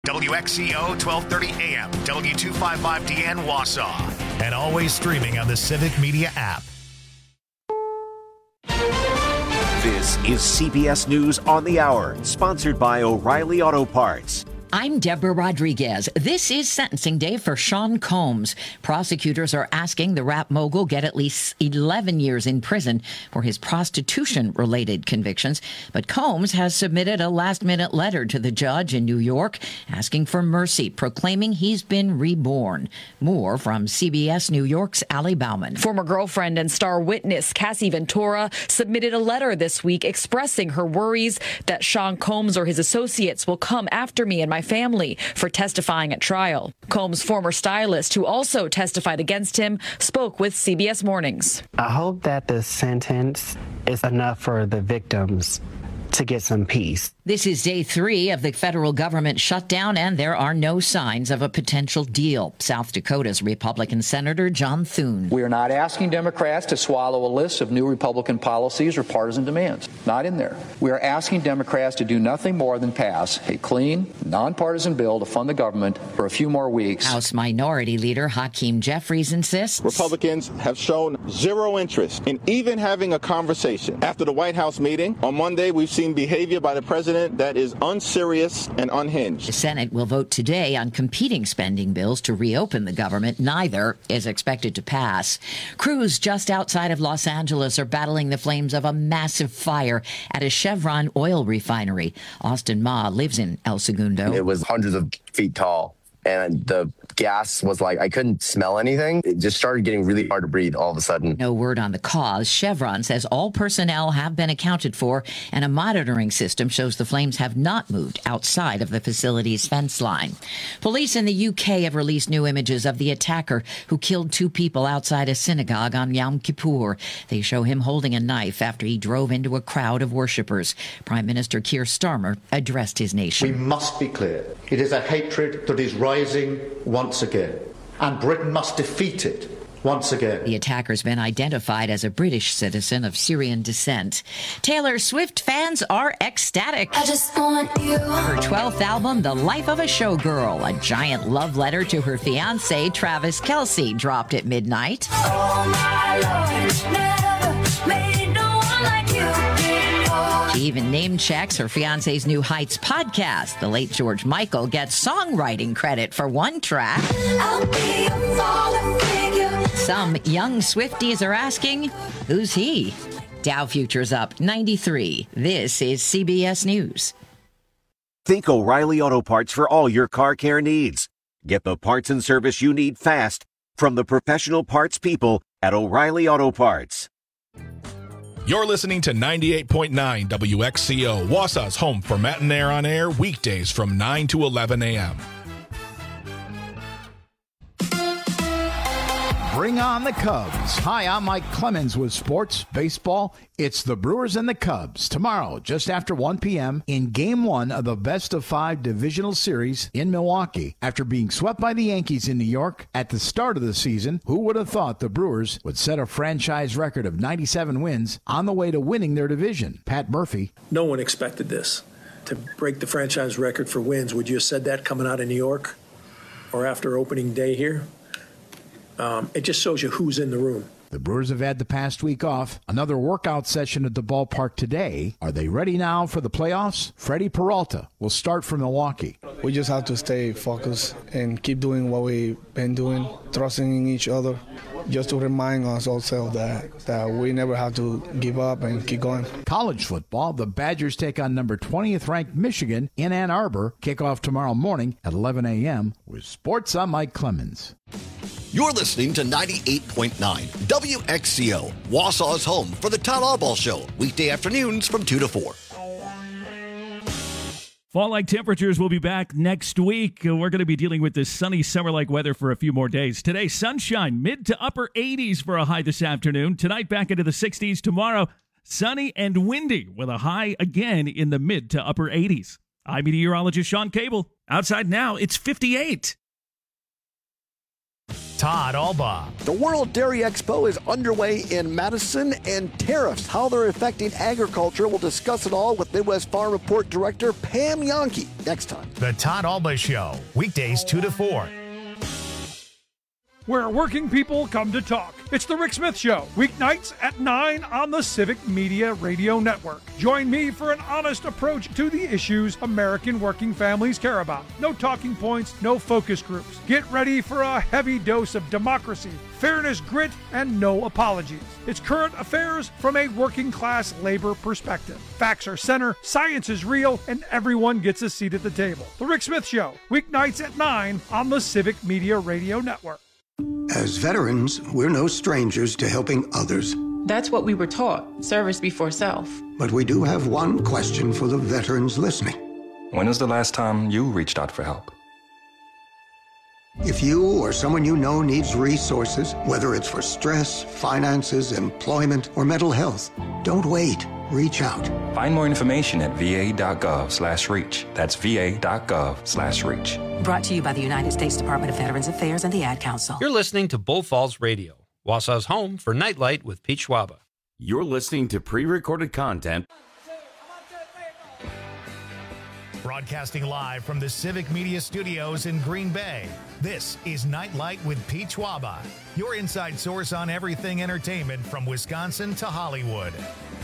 WXCO 1230 AM, W255DN Wausau, and always streaming on the Civic Media app. This is CBS News on the Hour, sponsored by O'Reilly Auto Parts. I'm Deborah Rodriguez. This is sentencing day for Sean Combs. Prosecutors are asking the rap mogul get at least 11 years in prison for his prostitution-related convictions. But Combs has submitted a last-minute letter to the judge in New York asking for mercy, proclaiming he's been reborn. More from CBS New York's Allie Bauman. Former girlfriend and star witness Cassie Ventura submitted a letter this week expressing her worries that Sean Combs or his associates will come after me and my family for testifying at trial. Combs' former stylist, who also testified against him, spoke with CBS Mornings. I hope that the sentence is enough for the victims to get some peace. This is day 3 of the federal government shutdown, and there are no signs of a potential deal. South Dakota's Republican Senator John Thune. We are not asking Democrats to swallow a list of new Republican policies or partisan demands. Not in there. We are asking Democrats to do nothing more than pass a clean, nonpartisan bill to fund the government for a few more weeks. House Minority Leader Hakeem Jeffries insists Republicans have shown zero interest in even having a conversation. After the White House meeting on Monday, we've seen behavior by the president that is unserious and unhinged. The Senate will vote today on competing spending bills to reopen the government. Neither is expected to pass. Crews just outside of Los Angeles are battling the flames of a massive fire at a Chevron oil refinery. Austin Ma lives in El Segundo. It was hundreds of feet tall, and the gas was like, I couldn't smell anything. It just started getting really hard to breathe all of a sudden. No word on the cause. Chevron says all personnel have been accounted for, and a monitoring system shows the flames have not moved outside of the facility's fence line. Police in the UK have released new images of the attacker who killed 2 people outside a synagogue on Yom Kippur. They show him holding a knife after he drove into a crowd of worshippers. Prime Minister Keir Starmer addressed his nation. We must be clear. It is a hatred that is rising once again, and Britain must defeat it once again. The attacker's been identified as a British citizen of Syrian descent. Taylor Swift fans are ecstatic. I just want you. Her 12th album, The Life of a Showgirl, a giant love letter to her fiancé, Travis Kelce, dropped at midnight. Oh my Lord, never made no one like you before. She even name-checks her fiancé's New Heights podcast. The late George Michael gets songwriting credit for one track. I'll be a father figure. Some young Swifties are asking, who's he? Dow futures up 93. This is CBS News. Think O'Reilly Auto Parts for all your car care needs. Get the parts and service you need fast from the professional parts people at O'Reilly Auto Parts. You're listening to 98.9 WXCO, Wausau's home for Mattinaire on Air, weekdays from 9 to 11 a.m. Bring on the Cubs. Hi, I'm Mike Clemens with Sports Baseball. It's the Brewers and the Cubs tomorrow, just after 1 p.m. in Game 1 of the Best-of-5 Divisional Series in Milwaukee. After being swept by the Yankees in New York at the start of the season, who would have thought the Brewers would set a franchise record of 97 wins on the way to winning their division? Pat Murphy. No one expected this, to break the franchise record for wins. Would you have said that coming out of New York or after opening day here? It just shows you who's in the room. The Brewers have had the past week off. Another workout session at the ballpark today. Are they ready now for the playoffs? Freddie Peralta will start for Milwaukee. We just have to stay focused and keep doing what we've been doing, trusting in each other, just to remind us also that we never have to give up and keep going. College football, the Badgers take on number 20th ranked Michigan in Ann Arbor. Kickoff tomorrow morning at 11 a.m. With Sports, I'm Mike Clemens. You're listening to 98.9 WXCO, Wausau's home for the Todd Albaugh Show, weekday afternoons from 2 to 4. Fall-like temperatures will be back next week. We're going to be dealing with this sunny summer-like weather for a few more days. Today, sunshine, mid to upper 80s for a high this afternoon. Tonight, back into the 60s. Tomorrow, sunny and windy with a high again in the mid to upper 80s. I'm meteorologist Sean Cable. Outside now, it's 58. Todd Alba. The World Dairy Expo is underway in Madison, and tariffs, how they're affecting agriculture. We'll discuss it all with Midwest Farm Report Director Pam Yonke next time. The Todd Alba Show, weekdays 2 to 4. Where working people come to talk. It's the Rick Smith Show, weeknights at 9 on the Civic Media Radio Network. Join me for an honest approach to the issues American working families care about. No talking points, no focus groups. Get ready for a heavy dose of democracy, fairness, grit, and no apologies. It's current affairs from a working class labor perspective. Facts are center, science is real, and everyone gets a seat at the table. The Rick Smith Show, weeknights at 9 on the Civic Media Radio Network. As veterans, we're no strangers to helping others. That's what we were taught, service before self. But we do have one question for the veterans listening. When was the last time you reached out for help? If you or someone you know needs resources, whether it's for stress, finances, employment, or mental health, don't wait. Reach out. Find more information at va.gov/reach. That's va.gov/reach. Brought to you by the United States Department of Veterans Affairs and the Ad Council. You're listening to Bull Falls Radio, Wausau's home for Nightlight with Pete Schwaba. You're listening to pre-recorded content. Broadcasting live from the Civic Media Studios in Green Bay, this is Nightlight with Pete Schwaba, your inside source on everything entertainment from Wisconsin to Hollywood.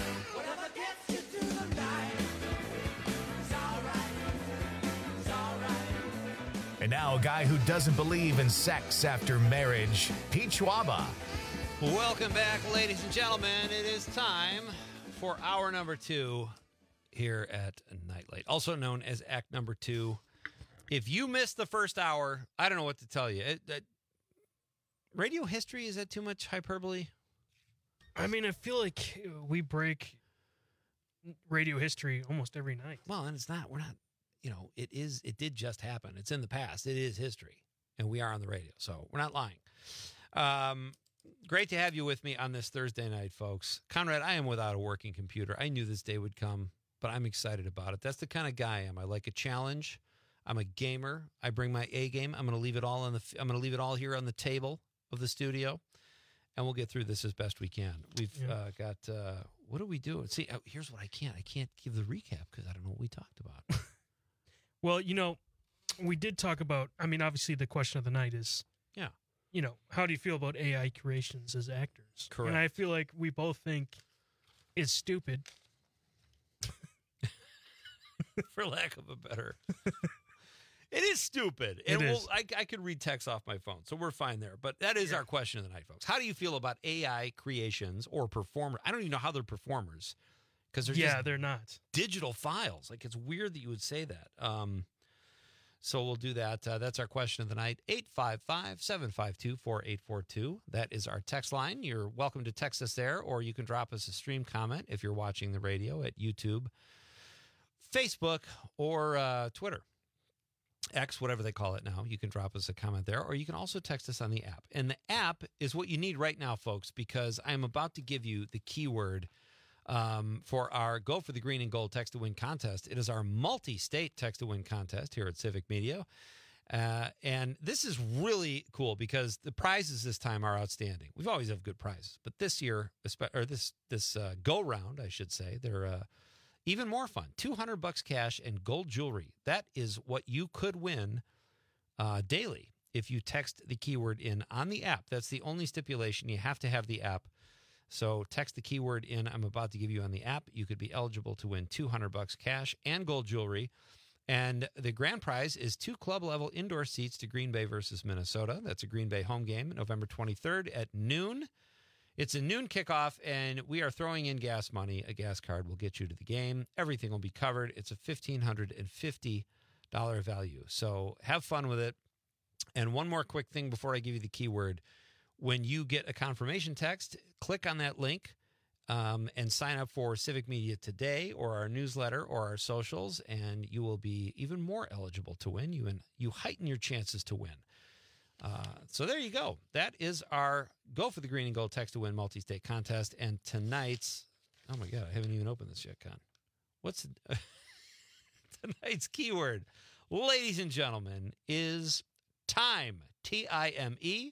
And now a guy who doesn't believe in sex after marriage, Pete Schwaba. Welcome back, ladies and gentlemen. It is time for hour number 2 here at Nightlight, also known as Act Number 2. If you missed the first hour, I don't know what to tell you. Radio history, is that too much hyperbole? I mean, I feel like we break radio history almost every night. Well, and we're not, it did just happen. It's in the past. It is history, and we are on the radio, so we're not lying. Great to have you with me on this Thursday night, folks. Conrad, I am without a working computer. I knew this day would come, but I'm excited about it. That's the kind of guy I am. I like a challenge. I'm a gamer. I bring my A game. I'm going to leave it all here on the table of the studio, and we'll get through this as best we can. We've got what do we do? See, here's what I can't give the recap because I don't know what we talked about. Well, we did talk about, obviously the question of the night is, how do you feel about AI creations as actors? Correct. And I feel like we both think it's stupid. For lack of a better. It is stupid. I could read text off my phone, so we're fine there. But that is our question of the night, folks. How do you feel about AI creations or performers? I don't even know how they're performers. Because they're not. Digital files. Like, it's weird that you would say that. So we'll do that. That's our question of the night. 855-752-4842. That is our text line. You're welcome to text us there, or you can drop us a stream comment if you're watching the radio at YouTube, Facebook, or Twitter. X, whatever they call it now. You can drop us a comment there, or you can also text us on the app. And the app is what you need right now, folks, because I'm about to give you the keyword for our Go for the Green and Gold Text to Win contest. It is our multi-state Text to Win contest here at Civic Media. And this is really cool because the prizes this time are outstanding. We've always have good prizes, but this year, or this go round, I should say, they're even more fun. $200 cash and gold jewelry. That is what you could win daily if you text the keyword in on the app. That's the only stipulation. You have to have the app. So text the keyword in I'm about to give you on the app. You could be eligible to win $200 cash and gold jewelry. And the grand prize is 2 club-level indoor seats to Green Bay versus Minnesota. That's a Green Bay home game, November 23rd at noon. It's a noon kickoff, and we are throwing in gas money. A gas card will get you to the game. Everything will be covered. It's a $1,550 value. So have fun with it. And one more quick thing before I give you the keyword. When you get a confirmation text, click on that link and sign up for Civic Media Today or our newsletter or our socials, and you will be even more eligible to win. You heighten your chances to win. So there you go. That is our Go for the Green and Gold Text to Win multi-state contest. And tonight's, oh my God, I haven't even opened this yet, Con. What's tonight's keyword, ladies and gentlemen, is time. Time.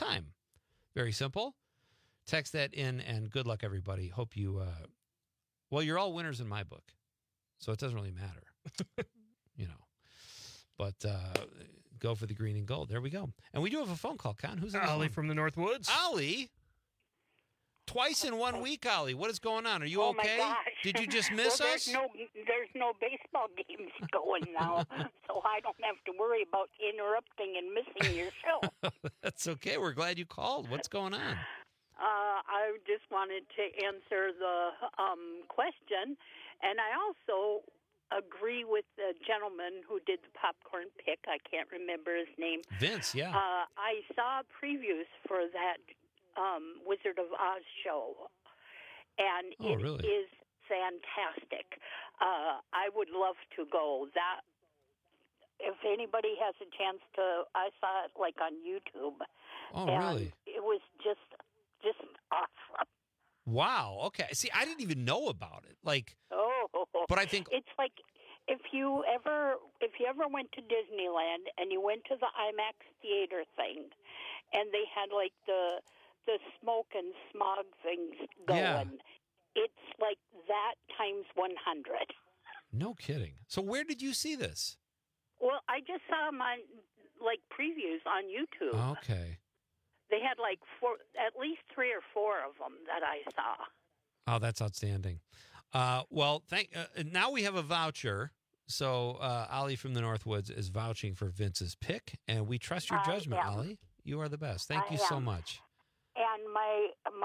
time. Very simple. Text that in, and good luck, everybody. Hope you, well, you're all winners in my book, so it doesn't really matter, But go for the green and gold. There we go. And we do have a phone call, Con. Who's on Ollie from the North Woods. Ollie? Twice in 1 week, Ollie. What is going on? Are you okay? My gosh. Did you just miss us? There's no baseball games going now, so I don't have to worry about interrupting and missing your show. That's okay. We're glad you called. What's going on? I just wanted to answer the question, and I also agree with the gentleman who did the popcorn pick. I can't remember his name. Vince, yeah. I saw previews for that Wizard of Oz show, and it is fantastic. I would love to go. That if anybody has a chance to, I saw it like on YouTube. Oh, and really? It was just awesome. Wow. Okay. See, I didn't even know about it. But I think it's like if you ever went to Disneyland and you went to the IMAX theater thing, and they had like the smoke and smog things going. Yeah. It's like that times 100. No kidding. So where did you see this? Well, I just saw them on previews on YouTube. Okay. They had at least 3 or 4 of them that I saw. Oh, that's outstanding. Well, now we have a voucher. So Ollie from the Northwoods is vouching for Vince's pick, and we trust your judgment, Ollie. You are the best. Thank you so much. And my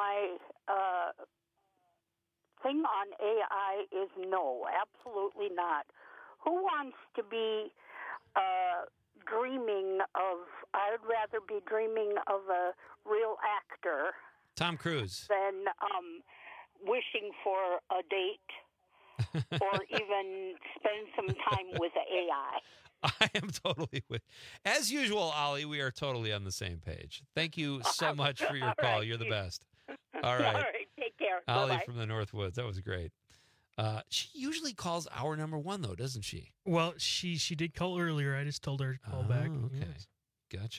thing on AI is no, absolutely not. Who wants to be dreaming of? I'd rather be dreaming of a real actor. Tom Cruise. Than wishing for a date or even spend some time with the AI. I am totally with. As usual, Ollie, we are totally on the same page. Thank you so much for your call. You're the best. All right. All right. Take care. Ollie Bye-bye. from the Northwoods. That was great. She usually calls hour number 1, though, doesn't she? Well, she did call earlier. I just told her to call back. Okay. Gotcha.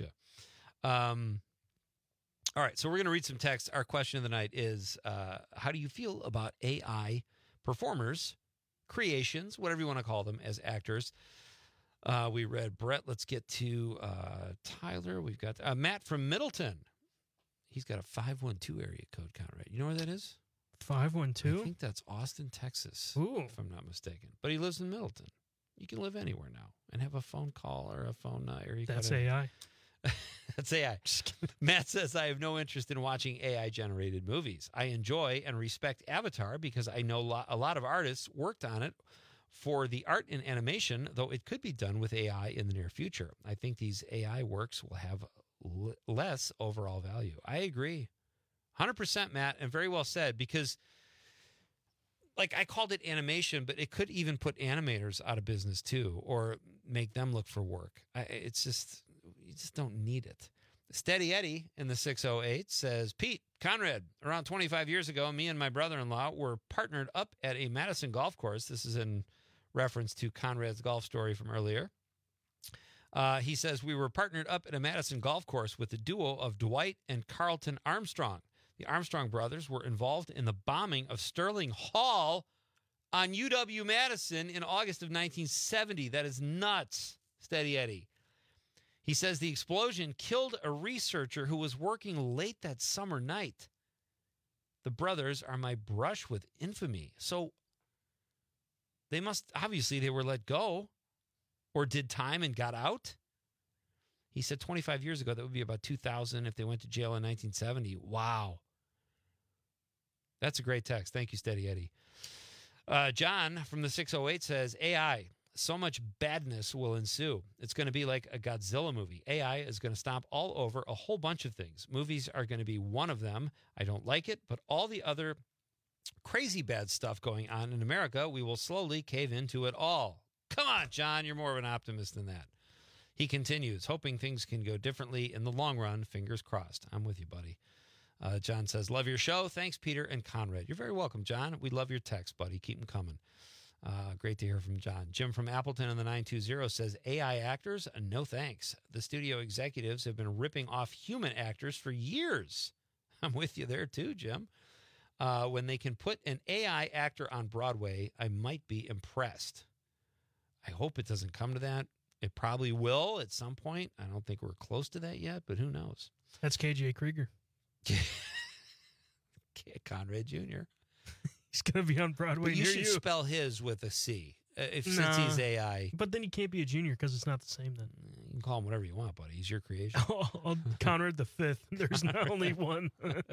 All right. So we're going to read some text. Our question of the night is, how do you feel about AI performers, creations, whatever you want to call them, as actors? We read Brett. Let's get to Tyler. We've got Matt from Middleton. He's got a 512 area code, Conrad. You know where that is? 512? I think that's Austin, Texas, Ooh. if I'm not mistaken. But he lives in Middleton. You can live anywhere now and have a phone call or a phone area code. That's AI. That's AI. Matt says, I have no interest in watching AI-generated movies. I enjoy and respect Avatar because I know a lot of artists worked on it for the art and animation, though it could be done with AI in the near future. I think these AI works will have less overall value. I agree. 100%, Matt, and very well said, because I called it animation, but it could even put animators out of business too, or make them look for work. You just don't need it. Steady Eddie in the 608 says, Pete, Conrad, around 25 years ago, me and my brother-in-law were partnered up at a Madison golf course. This is in reference to Conrad's golf story from earlier. He says, we were partnered up at a Madison golf course with the duo of Dwight and Carlton Armstrong. The Armstrong brothers were involved in the bombing of Sterling Hall on UW-Madison in August of 1970. That is nuts, Steady Eddie. He says the explosion killed a researcher who was working late that summer night. The brothers are my brush with infamy. So they they were let go or did time and got out. He said 25 years ago, that would be about 2000 if they went to jail in 1970. Wow. That's a great text. Thank you, Steady Eddie. John from the 608 says, AI, so much badness will ensue. It's going to be like a Godzilla movie. AI is going to stomp all over a whole bunch of things. Movies are going to be one of them. I don't like it, but all the other crazy bad stuff going on in America, we will slowly cave into it all. Come on, John, you're more of an optimist than that. He continues, hoping things can go differently in the long run. Fingers crossed. I'm with you, buddy. John says, love your show. Thanks, Peter and Conrad. You're very welcome, John. We love your text, buddy. Keep them coming. Great to hear from John. Jim from Appleton in the 920 says, AI actors, no thanks. The studio executives have been ripping off human actors for years. I'm with you there too, Jim. When they can put an AI actor on Broadway, I might be impressed. I hope it doesn't come to that. It probably will at some point. I don't think we're close to that yet, but who knows? That's KJ Krieger. Conrad Jr. He's going to be on Broadway. But you near should you. spell his with a C. Since he's AI. But then he can't be a junior because it's not the same then. You can call him whatever you want, buddy. He's your creation. Conrad the Fifth. There's not only one.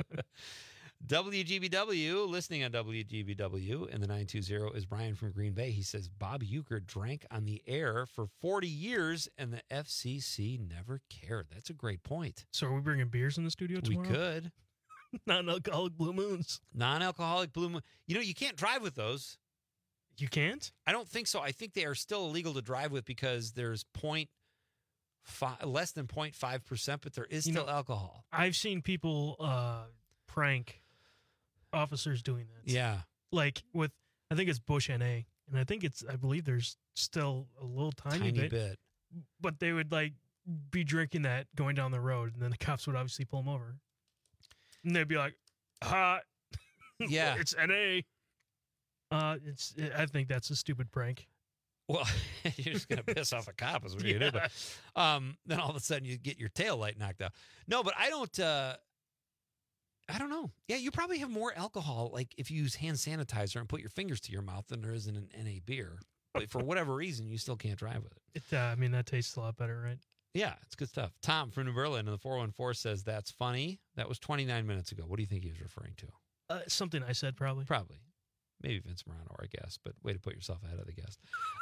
WGBW, listening on WGBW in the 920 is Brian from Green Bay. He says, Bob Uecker drank on the air for 40 years and the FCC never cared. That's a great point. So are we bringing beers in the studio tomorrow? We could. Non-alcoholic Blue Moons. Non-alcoholic Blue Moon. You know, you can't drive with those. You can't? I don't think so. I think they are still illegal to drive with because there's less than 0.5%, but there is still alcohol. I've seen people prank officers doing that. Yeah. Like with, I think it's Bush NA, and I believe there's still a little tiny bit. But they would like be drinking that going down the road, and then the cops would obviously pull them over. And they'd be like, hot. Yeah. It's NA. I think that's a stupid prank. Well, you're just going to piss off a cop is what you do. But, then all of a sudden you get your tail light knocked out. No, but I don't know. Yeah, you probably have more alcohol, like if you use hand sanitizer and put your fingers to your mouth than there is in an NA beer. But for whatever reason, you still can't drive with it. I mean, that tastes a lot better, right? Yeah, it's good stuff. Tom from New Berlin in the 414 says, that's funny. That was 29 minutes ago. What do you think he was referring to? Something I said, probably. Probably. Maybe Vince Morano, I guess, but way to put yourself ahead of the guest.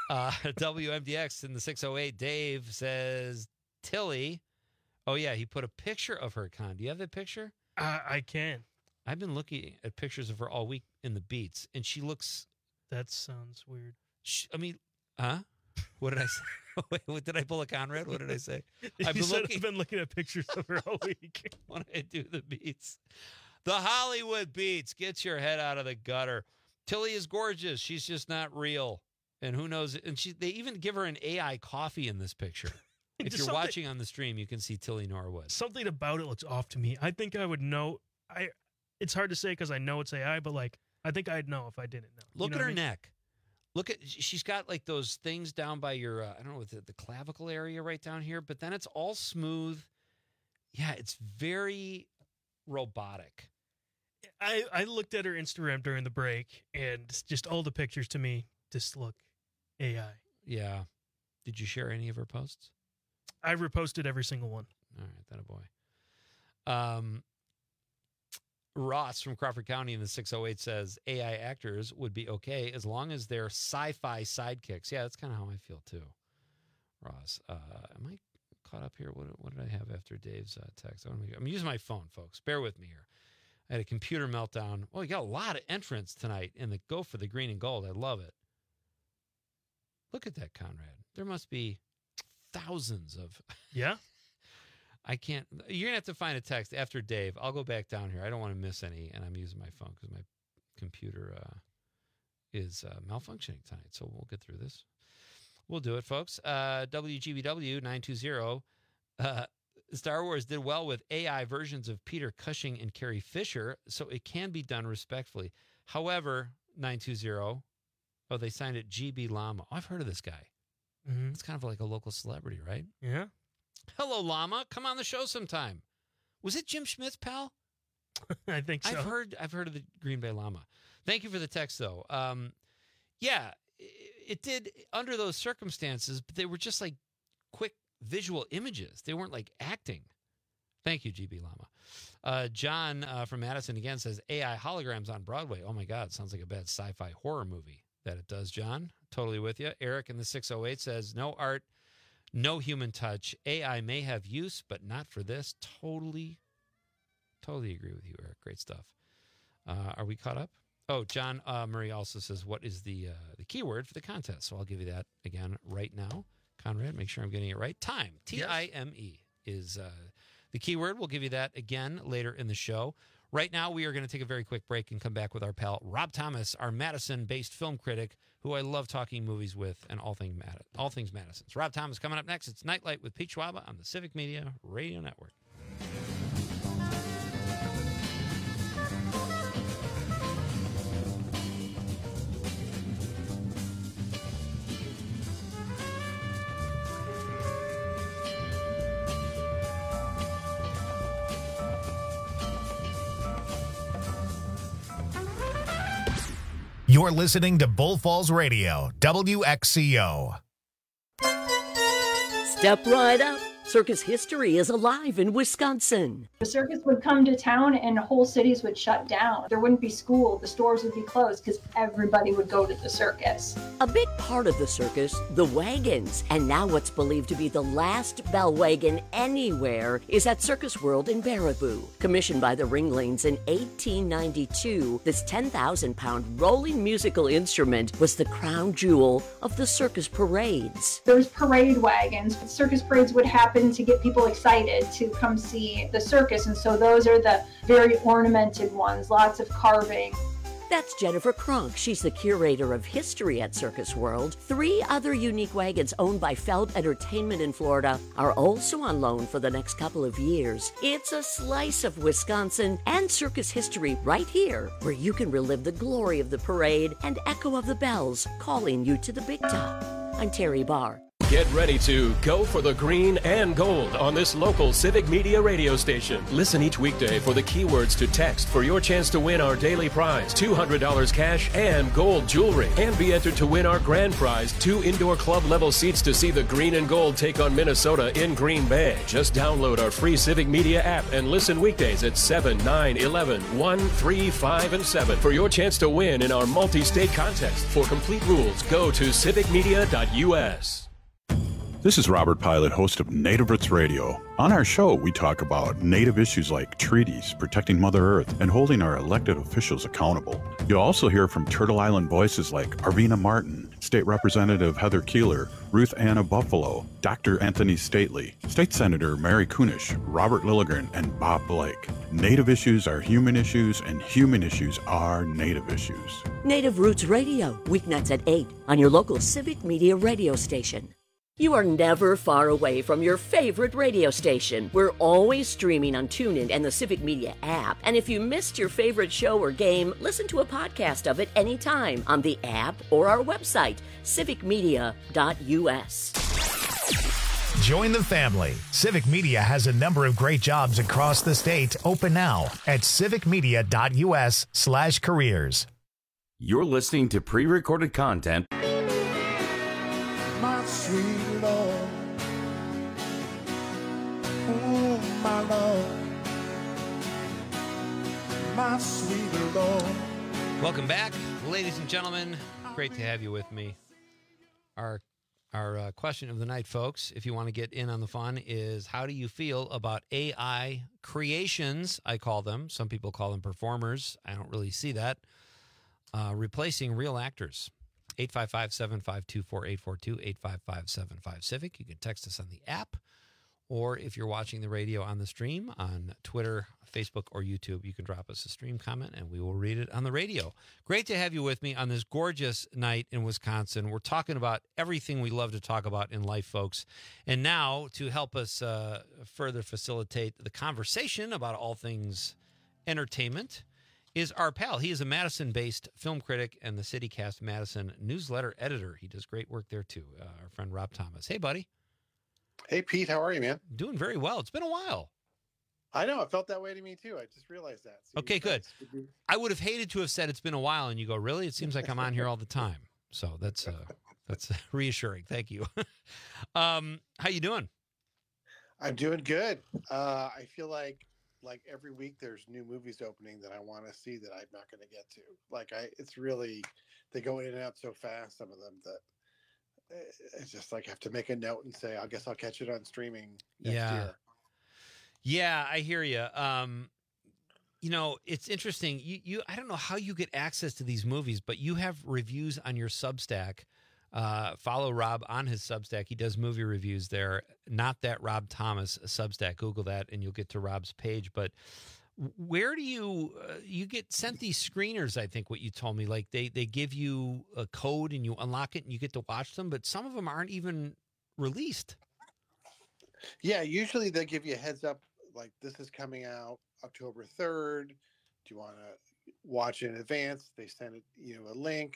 WMDX in the 608, Dave says, Tilly. Oh, yeah, he put a picture of her, Con. Do you have that picture? I can. I've been looking at pictures of her all week in the Beats, and she looks... That sounds weird. What did I say? Wait, did I pull a Conrad? What did I say? I've been looking at pictures of her all week. When I do the Beats. The Hollywood Beats. Get your head out of the gutter. Tilly is gorgeous. She's just not real. And who knows? And they even give her an AI coffee in this picture. If you're watching on the stream, you can see Tilly Norwood. Something about it looks off to me. I think I would know. It's hard to say because I know it's AI, but like I think I'd know if I didn't know. Look at her neck. She's got like those things down by your, I don't know, the clavicle area right down here, but then it's all smooth. Yeah, it's very robotic. I looked at her Instagram during the break, and just all the pictures to me just look AI. Yeah. Did you share any of her posts? I reposted every single one. All right, that a boy. Ross from Crawford County in the 608 says AI actors would be okay as long as they're sci-fi sidekicks. Yeah, that's kind of how I feel too. Ross, am I caught up here? What did I have after Dave's text? I'm using my phone, folks. Bear with me here. I had a computer meltdown. Well, you got a lot of entrants tonight in the Go for the Green and Gold. I love it. Look at that, Conrad. There must be thousands of... Yeah? I can't... You're going to have to find a text after Dave. I'll go back down here. I don't want to miss any, and I'm using my phone because my computer is malfunctioning tonight, so we'll get through this. We'll do it, folks. WGBW 920. Star Wars did well with AI versions of Peter Cushing and Carrie Fisher, so it can be done respectfully. However, 920, they signed it GB Llama. Oh, I've heard of this guy. Mm-hmm. It's kind of like a local celebrity, right? Yeah. Hello, Llama. Come on the show sometime. Was it Jim Schmidt's pal? I think so. I've heard of the Green Bay Llama. Thank you for the text, though. Yeah, it did under those circumstances, but they were just like quick visual images. They weren't like acting. Thank you, GB Llama. John from Madison again says AI holograms on Broadway. Oh my God, sounds like a bad sci-fi horror movie. That it does, John. Totally with you. Eric in the 608 says no art, no human touch. AI may have use, but not for this. Totally agree with you, Eric. Great stuff. Are we caught up? Oh, John Murray also says, what is the keyword for the contest? So I'll give you that again right now. Conrad, make sure I'm getting it right. Time, Time, is the keyword. We'll give you that again later in the show. Right now, we are going to take a very quick break and come back with our pal Rob Thomas, our Madison-based film critic, who I love talking movies with, and all things Madison. So Rob Thomas coming up next. It's Nightlight with Pete Schwaba on the Civic Media Radio Network. You're listening to Bull Falls Radio, WXCO. Step right up. Circus history is alive in Wisconsin. The circus would come to town and whole cities would shut down. There wouldn't be school, the stores would be closed because everybody would go to the circus. A big part of the circus, the wagons. And now what's believed to be the last bell wagon anywhere is at Circus World in Baraboo. Commissioned by the Ringlings in 1892, this 10,000-pound rolling musical instrument was the crown jewel of the circus parades. There was parade wagons. Circus parades would happen to get people excited to come see the circus, and so those are the very ornamented ones, lots of carving. That's Jennifer Kronk. She's the curator of history at Circus World. 3 other unique wagons owned by Feld Entertainment in Florida are also on loan for the next couple of years. It's a slice of Wisconsin and circus history right here, where you can relive the glory of the parade and echo of the bells calling you to the big top. I'm Terry Barr. Get ready to go for the green and gold on this local Civic Media radio station. Listen each weekday for the keywords to text for your chance to win our daily prize, $200 cash and gold jewelry. And be entered to win our grand prize, 2 indoor club level seats to see the green and gold take on Minnesota in Green Bay. Just download our free Civic Media app and listen weekdays at 7, 9, 11, 1, 3, 5, and 7 for your chance to win in our multi-state contest. For complete rules, go to civicmedia.us. This is Robert Pilot, host of Native Roots Radio. On our show, we talk about Native issues like treaties, protecting Mother Earth, and holding our elected officials accountable. You'll also hear from Turtle Island voices like Arvina Martin, State Representative Heather Keeler, Ruth Anna Buffalo, Dr. Anthony Stately, State Senator Mary Kunish, Robert Lilligren, and Bob Blake. Native issues are human issues, and human issues are Native issues. Native Roots Radio, weeknights at 8 on your local Civic Media radio station. You are never far away from your favorite radio station. We're always streaming on TuneIn and the Civic Media app. And if you missed your favorite show or game, listen to a podcast of it anytime on the app or our website, civicmedia.us. Join the family. Civic Media has a number of great jobs across the state open now at civicmedia.us/careers. You're listening to pre-recorded content. My sweet Lord, oh my Lord, my sweet Lord. Welcome back, ladies and gentlemen. Great to have you with me. Our question of the night, folks, if you want to get in on the fun, is how do you feel about AI creations? I call them. Some people call them performers. I don't really see that. Replacing real actors. 855-752-4842, 855-75-CIVIC. You can text us on the app, or if you're watching the radio on the stream on Twitter, Facebook, or YouTube, you can drop us a stream comment, and we will read it on the radio. Great to have you with me on this gorgeous night in Wisconsin. We're talking about everything we love to talk about in life, folks. And now, to help us further facilitate the conversation about all things entertainment, is our pal. He is a Madison-based film critic and the CityCast Madison newsletter editor. He does great work there, too. Our friend Rob Thomas. Hey, buddy. Hey, Pete. How are you, man? Doing very well. It's been a while. I know. It felt that way to me, too. I just realized that. So okay, good. I would have hated to have said it's been a while, and you go, really? It seems like I'm on here all the time. So that's reassuring. Thank you. How you doing? I'm doing good. I feel like every week there's new movies opening that I want to see that I'm not going to get to. It's really, they go in and out so fast, some of them, that it's just like I have to make a note and say, I guess I'll catch it on streaming next year. Yeah, I hear you. It's interesting. You I don't know how you get access to these movies, but you have reviews on your Substack. Follow Rob on his Substack. He does movie reviews there. Not that Rob Thomas Substack. Google that and you'll get to Rob's page. But Where do you you get sent these screeners? I think what you told me, like they give you a code and you unlock it and you get to watch them, but some of them aren't even released. Yeah, usually they give you a heads up, like this is coming out October 3rd. Do you want to watch it in advance? They send it, a link.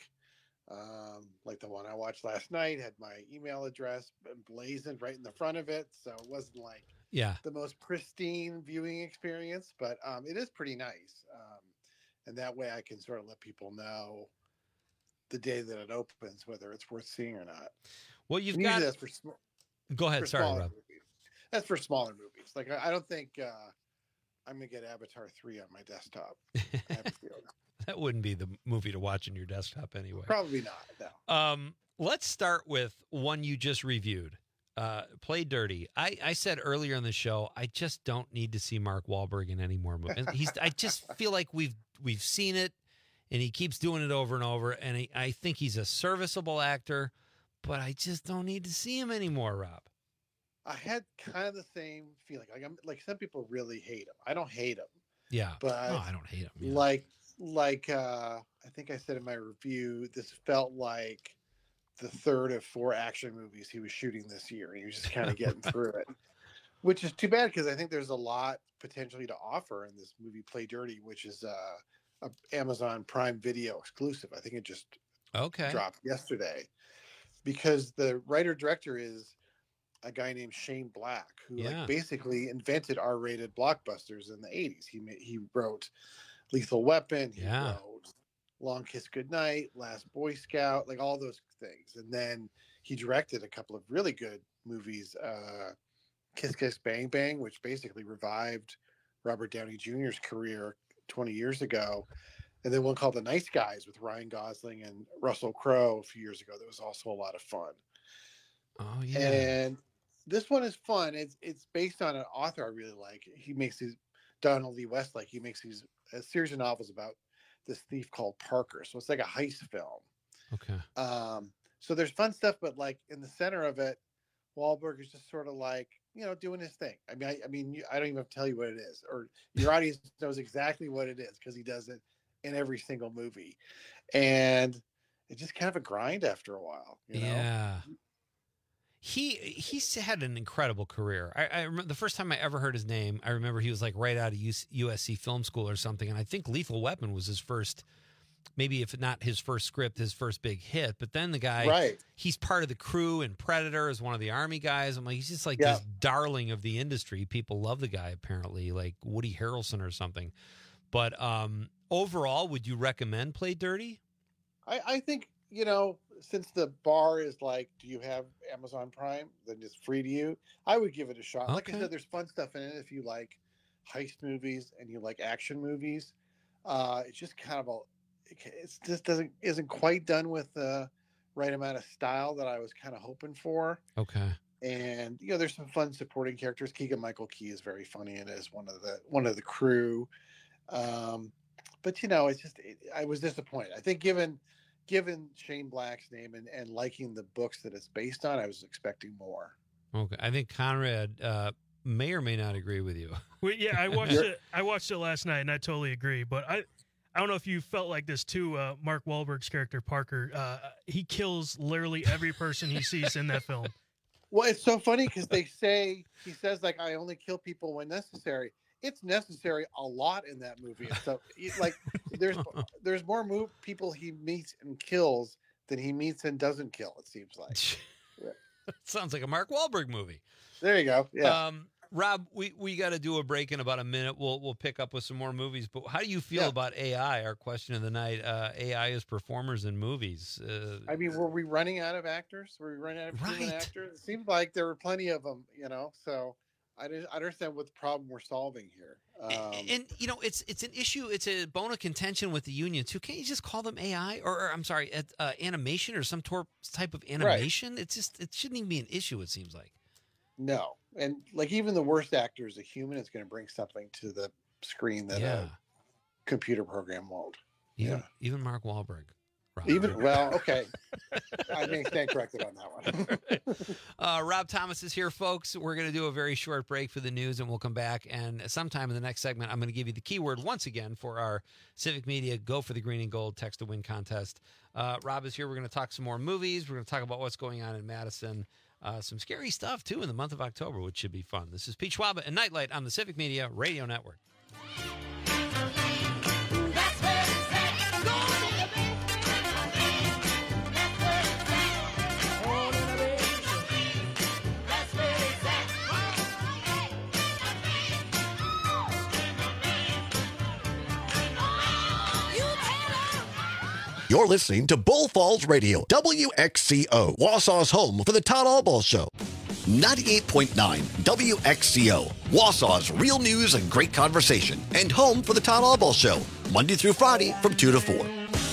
Like the one I watched last night had my email address emblazoned right in the front of it, so it wasn't like the most pristine viewing experience, but it is pretty nice. And that way I can sort of let people know the day that it opens whether it's worth seeing or not. Well, you've got. That's for Go ahead. Sorry, Rob. Movies. That's for smaller movies. Like I don't think I'm gonna get Avatar 3 on my desktop. I have a feeling. That wouldn't be the movie to watch on your desktop anyway. Probably not. No. Let's start with one you just reviewed. Play Dirty. I said earlier in the show, I just don't need to see Mark Wahlberg in any more movies. I just feel like we've seen it, and he keeps doing it over and over. And I think he's a serviceable actor, but I just don't need to see him anymore, Rob. I had kind of the same feeling. Like some people really hate him. I don't hate him. Yeah, but I don't hate him. Yeah. Like I think I said in my review, this felt like the third of 4 action movies he was shooting this year, and he was just kind of getting through it, which is too bad because I think there's a lot potentially to offer in this movie, Play Dirty, which is a Amazon Prime Video exclusive. I think it just dropped yesterday, because the writer-director is a guy named Shane Black, who basically invented R-rated blockbusters in the 80s. He wrote Lethal Weapon. He wrote Long Kiss Goodnight, Last Boy Scout, like all those things. And then he directed a couple of really good movies, Kiss Kiss Bang Bang, which basically revived Robert Downey Jr.'s career 20 years ago. And then one called The Nice Guys with Ryan Gosling and Russell Crowe a few years ago. That was also a lot of fun. Oh, yeah. And this one is fun. It's based on an author I really like. He makes these, Donald Lee Westlake, he makes these a series of novels about this thief called Parker. So it's like a heist film. Okay. So there's fun stuff, but like in the center of it, Wahlberg is just sort of like, doing his thing. I mean, I don't even have to tell you what it is, or your audience knows exactly what it is because he does it in every single movie. And it's just kind of a grind after a while. Yeah. He's had an incredible career. I remember the first time I ever heard his name, I remember he was like right out of USC Film School or something. And I think Lethal Weapon was his first, maybe if not his first script, his first big hit. But then the guy, he's part of the crew in Predator as one of the Army guys. I'm like, he's just like this darling of the industry. People love the guy, apparently, like Woody Harrelson or something. But overall, would you recommend Play Dirty? I think, since the bar is like, do you have Amazon Prime? Then it's free to you. I would give it a shot. Okay. Like I said, there's fun stuff in it if you like heist movies and you like action movies. It's just kind of isn't quite done with the right amount of style that I was kind of hoping for. Okay. And there's some fun supporting characters. Keegan-Michael Key is very funny and is one of the crew. But it's just I was disappointed. I think given Shane Black's name and liking the books that it's based on, I was expecting more. Okay, I think Conrad may or may not agree with you. Well, yeah, I watched it last night, and I totally agree. But I don't know if you felt like this too. Mark Wahlberg's character Parker, he kills literally every person he sees in that film. Well, it's so funny because he says like, I only kill people when necessary. It's necessary a lot in that movie. So like there's more people he meets and kills than he meets and doesn't kill, it seems like. Sounds like a Mark Wahlberg movie. There you go. Yeah. Rob, we got to do a break in about a minute. We'll pick up with some more movies. But how do you feel about AI? Our question of the night: AI as performers in movies. I mean, were we running out of actors? Were we running out of human actors? It seemed like there were plenty of them. So I understand what the problem we're solving here. And it's an issue. It's a bone of contention with the union too. Can't you just call them AI or I'm sorry, animation or some type of animation? Right. It shouldn't even be an issue. It seems like. No, and like even the worst actor is a human. It's going to bring something to the screen that a computer program won't. Even Mark Wahlberg. Well, okay. I may stand corrected on that one. Rob Thomas is here, folks. We're going to do a very short break for the news, and we'll come back. And sometime in the next segment, I'm going to give you the keyword once again for our Civic Media Go for the Green and Gold Text to Win contest. Rob is here. We're going to talk some more movies. We're going to talk about what's going on in Madison. Some scary stuff, too, in the month of October, which should be fun. This is Pete Schwaba and Nightlight on the Civic Media Radio Network. You're listening to Bull Falls Radio, WXCO, Wausau's home for the Todd Albaugh Show. 98.9 WXCO, Wausau's real news and great conversation, and home for the Todd Albaugh Show, Monday through Friday from 2 to 4.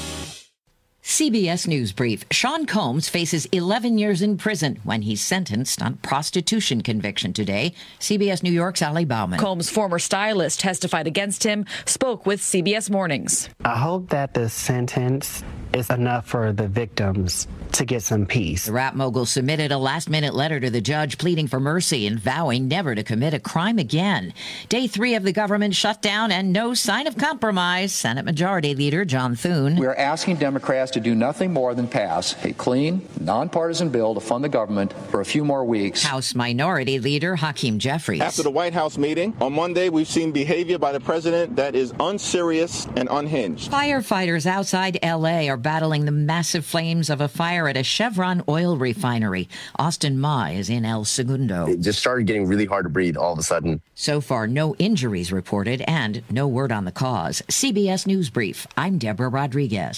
CBS News Brief. Sean Combs faces 11 years in prison when he's sentenced on prostitution conviction today. CBS New York's Ali Bauman. Combs' former stylist testified against him, spoke with CBS Mornings. I hope that the sentence is enough for the victims to get some peace. The rap mogul submitted a last-minute letter to the judge pleading for mercy and vowing never to commit a crime again. Day 3 of the government shutdown and no sign of compromise. Senate Majority Leader John Thune. We are asking Democrats to do nothing more than pass a clean, nonpartisan bill to fund the government for a few more weeks. House Minority Leader Hakeem Jeffries. After the White House meeting on Monday, we've seen behavior by the president that is unserious and unhinged. Firefighters outside L.A. are battling the massive flames of a fire at a Chevron oil refinery. Austin Ma is in El Segundo. It just started getting really hard to breathe all of a sudden. So far, no injuries reported and no word on the cause. CBS News Brief. I'm Deborah Rodriguez.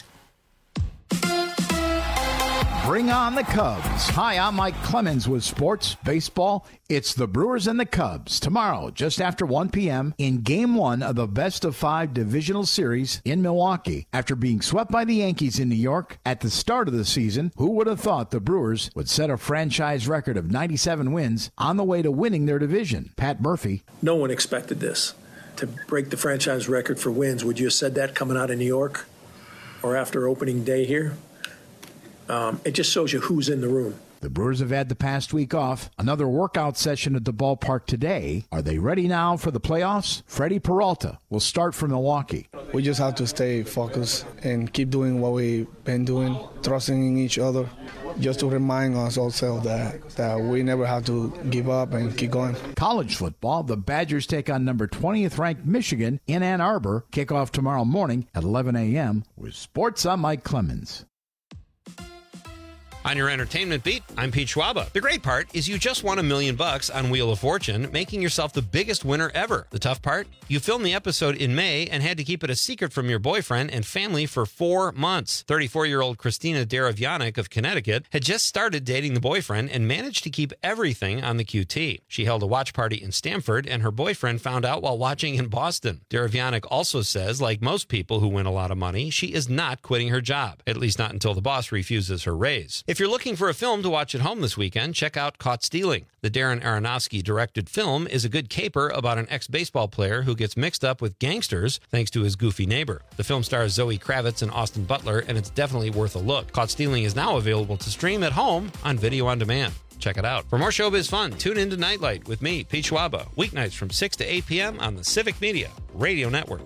Bring on the Cubs. Hi, I'm Mike Clemens with Sports Baseball. It's the Brewers and the Cubs tomorrow, just after 1 p.m. in Game 1 of the best-of-5 divisional series in Milwaukee. After being swept by the Yankees in New York at the start of the season, who would have thought the Brewers would set a franchise record of 97 wins on the way to winning their division? Pat Murphy. No one expected this, to break the franchise record for wins. Would you have said that coming out of New York or after opening day here? It just shows you who's in the room. The Brewers have had the past week off. Another workout session at the ballpark today. Are they ready now for the playoffs? Freddie Peralta will start for Milwaukee. We just have to stay focused and keep doing what we've been doing, trusting in each other, just to remind us ourselves that we never have to give up and keep going. College football, the Badgers take on number 20th ranked Michigan in Ann Arbor. Kickoff tomorrow morning at 11 a.m. With Sports, I'm Mike Clemens. On your entertainment beat, I'm Pete Schwaba. The great part is you just won $1 million on Wheel of Fortune, making yourself the biggest winner ever. The tough part? You filmed the episode in May and had to keep it a secret from your boyfriend and family for 4 months. 34-year-old Christina Derevyanek of Connecticut had just started dating the boyfriend and managed to keep everything on the QT. She held a watch party in Stamford, and her boyfriend found out while watching in Boston. Derevyanek also says, like most people who win a lot of money, she is not quitting her job, at least not until the boss refuses her raise. If you're looking for a film to watch at home this weekend, check out Caught Stealing. The Darren Aronofsky-directed film is a good caper about an ex-baseball player who gets mixed up with gangsters thanks to his goofy neighbor. The film stars Zoe Kravitz and Austin Butler, and it's definitely worth a look. Caught Stealing is now available to stream at home on video on demand. Check it out. For more showbiz fun, tune in to Nightlight with me, Pete Schwaba, weeknights from 6 to 8 p.m. on the Civic Media Radio Network.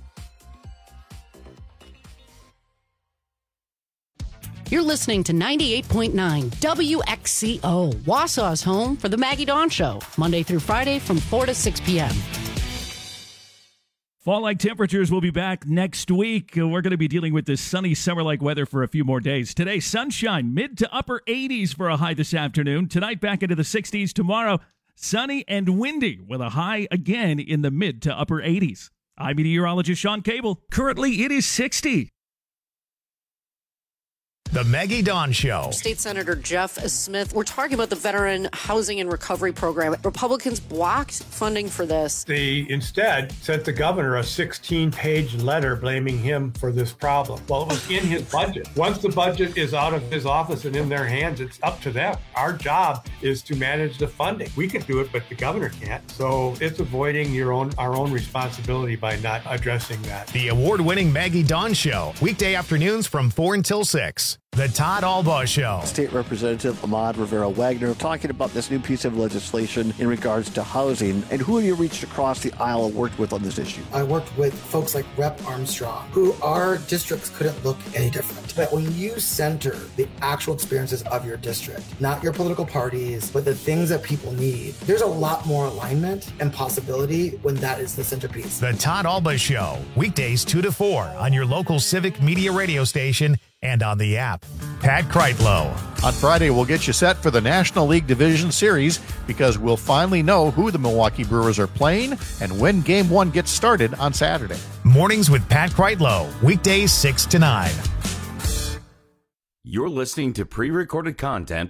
You're listening to 98.9 WXCO, Wausau's home for the Maggie Dawn Show, Monday through Friday from 4 to 6 p.m. Fall-like temperatures will be back next week. We're going to be dealing with this sunny summer-like weather for a few more days. Today, sunshine, mid to upper 80s for a high this afternoon. Tonight, back into the 60s. Tomorrow, sunny and windy with a high again in the mid to upper 80s. I'm meteorologist Sean Cable. Currently, it is 60. The Maggie Dawn Show. State Senator Jeff Smith, we're talking about the Veteran Housing and Recovery Program. Republicans blocked funding for this. They instead sent the governor a 16-page letter blaming him for this problem. Well, it was in his budget. Once the budget is out of his office and in their hands, it's up to them. Our job is to manage the funding. We can do it, but the governor can't. So it's avoiding our own responsibility by not addressing that. The award-winning Maggie Dawn Show. Weekday afternoons from 4 until 6. The Todd Albaugh Show. State Representative Ahmad Rivera-Wagner talking about this new piece of legislation in regards to housing, and who have you reached across the aisle and worked with on this issue? I worked with folks like Rep. Armstrong, who our districts couldn't look any different. But when you center the actual experiences of your district, not your political parties, but the things that people need, there's a lot more alignment and possibility when that is the centerpiece. The Todd Albaugh Show. Weekdays 2 to 4 on your local Civic Media radio station and on the app. Pat Kreitlow. On Friday, we'll get you set for the National League Division Series because we'll finally know who the Milwaukee Brewers are playing and when Game 1 gets started on Saturday. Mornings with Pat Kreitlow. Weekdays 6 to 9. You're listening to pre-recorded content.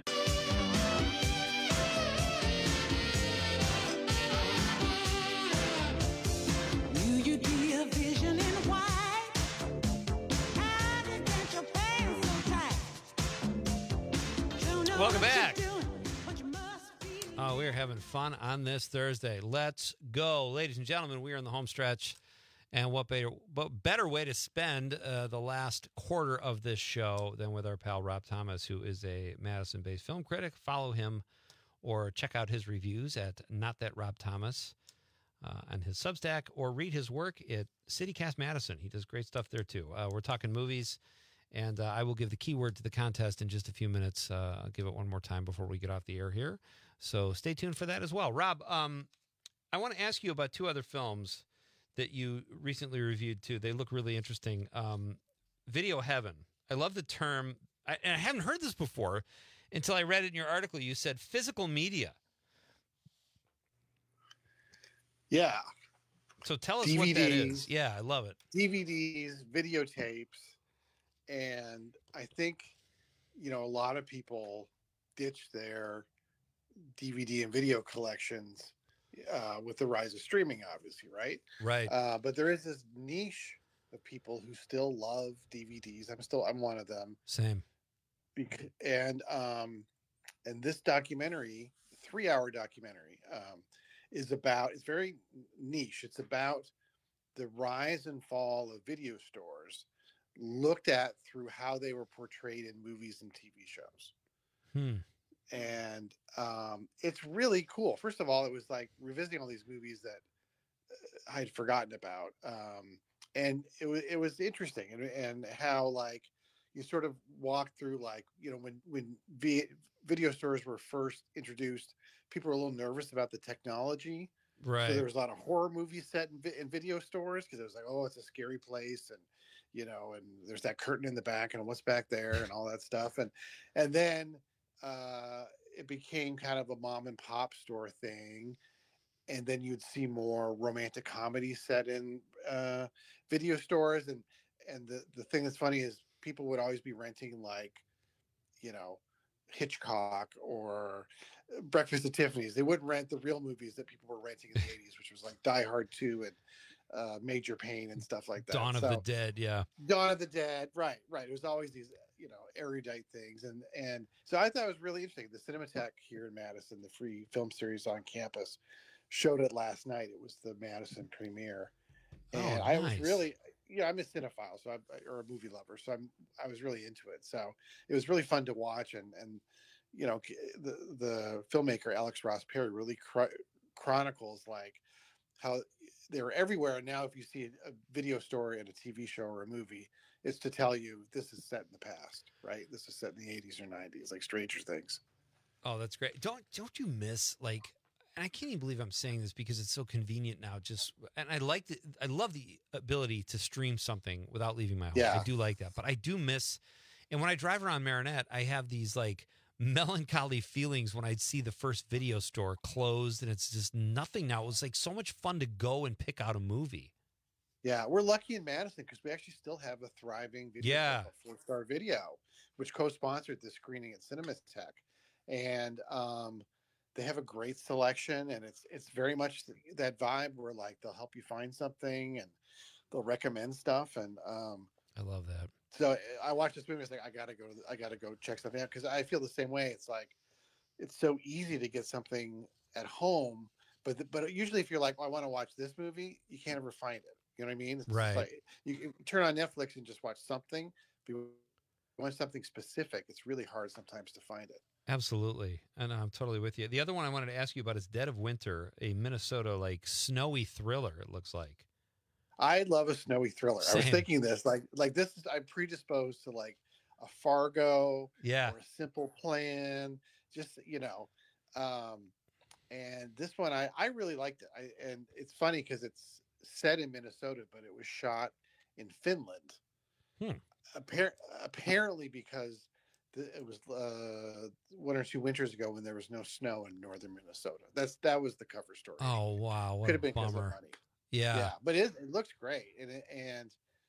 Welcome back. We're having fun on this Thursday. Let's go. Ladies and gentlemen, we are in the home stretch. And what better way to spend the last quarter of this show than with our pal Rob Thomas, who is a Madison-based film critic. Follow him or check out his reviews at Not That Rob Thomas on his Substack, or read his work at CityCast Madison. He does great stuff there, too. We're talking movies. And I will give the keyword to the contest in just a few minutes. I'll give it one more time before we get off the air here. So stay tuned for that as well. Rob, I want to ask you about two other films that you recently reviewed, too. They look really interesting. Video Heaven. I love the term. I haven't heard this before until I read it in your article. You said physical media. Yeah. So tell us DVDs, what that is. Yeah, I love it. DVDs, videotapes. And I think, a lot of people ditch their DVD and video collections with the rise of streaming, obviously, right? Right. But there is this niche of people who still love DVDs. I'm one of them. Same. And this documentary, 3-hour documentary, it's very niche. It's about the rise and fall of video stores, looked at through how they were portrayed in movies and TV shows. And it's really cool. First of all, it was like revisiting all these movies that I had forgotten about. And it was interesting and how like you sort of walk through when video stores were first introduced, people were a little nervous about the technology. Right. So there was a lot of horror movies set in video stores because it was like, oh, it's a scary place. And and there's that curtain in the back and what's back there and all that stuff. And then it became kind of a mom and pop store thing. And then you'd see more romantic comedies set in video stores. And the thing that's funny is people would always be renting Hitchcock or Breakfast at Tiffany's. They wouldn't rent the real movies that people were renting in the 80s, which was like Die Hard 2 and Major Pain and stuff like that. Dawn of the Dead, yeah. Dawn of the Dead, right. It was always these, erudite things. And so I thought it was really interesting. The Cinematheque here in Madison, the free film series on campus, showed it last night. It was the Madison premiere. And I was really, I'm a cinephile, or a movie lover, so I was really into it. So it was really fun to watch. And the filmmaker, Alex Ross Perry, really chronicles how they were everywhere. And now if you see a video store and a TV show or a movie, it's to tell you this is set in the past, right? This is set in the 80s or 90s, like Stranger Things. Oh, that's great. Don't you miss, and I can't even believe I'm saying this because it's so convenient now. And I love the ability to stream something without leaving my home. Yeah. I do like that. But I do miss, and when I drive around Marinette, I have these melancholy feelings when I'd see the first video store closed and it's just nothing now. It was so much fun to go and pick out a movie. Yeah, we're lucky in Madison because we actually still have a thriving video, a 4-star video, which co-sponsored this screening at Cinematheque, and they have a great selection, and it's very much that vibe where like they'll help you find something and they'll recommend stuff, and I love that. So I watched this movie. It's like I gotta go check something out because I feel the same way. It's like it's so easy to get something at home, but usually if you're like, I want to watch this movie, you can't ever find it. You know what I mean? It's right. Like, you can turn on Netflix and just watch something. If you want something specific, it's really hard sometimes to find it. Absolutely. And I'm totally with you. The other one I wanted to ask you about is Dead of Winter, a Minnesota like snowy thriller, it looks like. I love a snowy thriller. Same. I was thinking this, like this is, I'm predisposed to like a Fargo or a Simple Plan, just, and this one, I really liked it. And it's funny because it's set in Minnesota, but it was shot in Finland. Apparently because it was 1 or 2 winters ago when there was no snow in northern Minnesota. That was the cover story. Oh wow, what could have been bummer. because of money. Yeah, but it looks great, and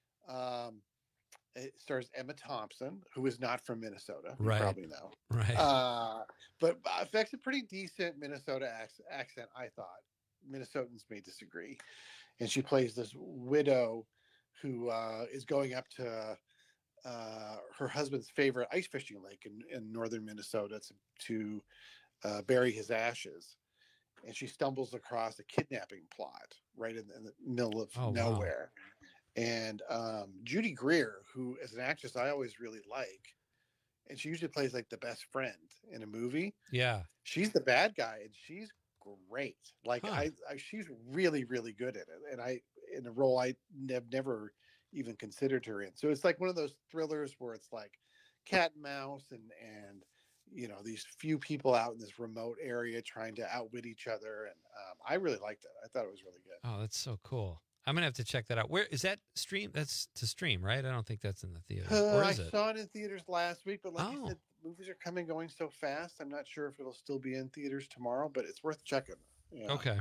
it stars Emma Thompson, who is not from Minnesota. You probably know, right? But affects a pretty decent Minnesota accent. I thought Minnesotans may disagree, and she plays this widow who is going up to her husband's favorite ice fishing lake in northern Minnesota to bury his ashes. And she stumbles across a kidnapping plot right in the middle of nowhere. Wow. And Judy Greer, who is an actress I always really like, and she usually plays like the best friend in a movie. Yeah. She's the bad guy, and she's great. Like she's really, really good at it. And in a role I have never even considered her in. So it's like one of those thrillers where it's like cat and mouse and these few people out in this remote area trying to outwit each other. And I really liked it. I thought it was really good. Oh, that's so cool. I'm going to have to check that out. Where is that stream? That's to stream, right? I don't think that's in the theater. Or is it? I saw it in theaters last week, but like you said, movies are going so fast. I'm not sure if it'll still be in theaters tomorrow, but it's worth checking. Yeah. Okay.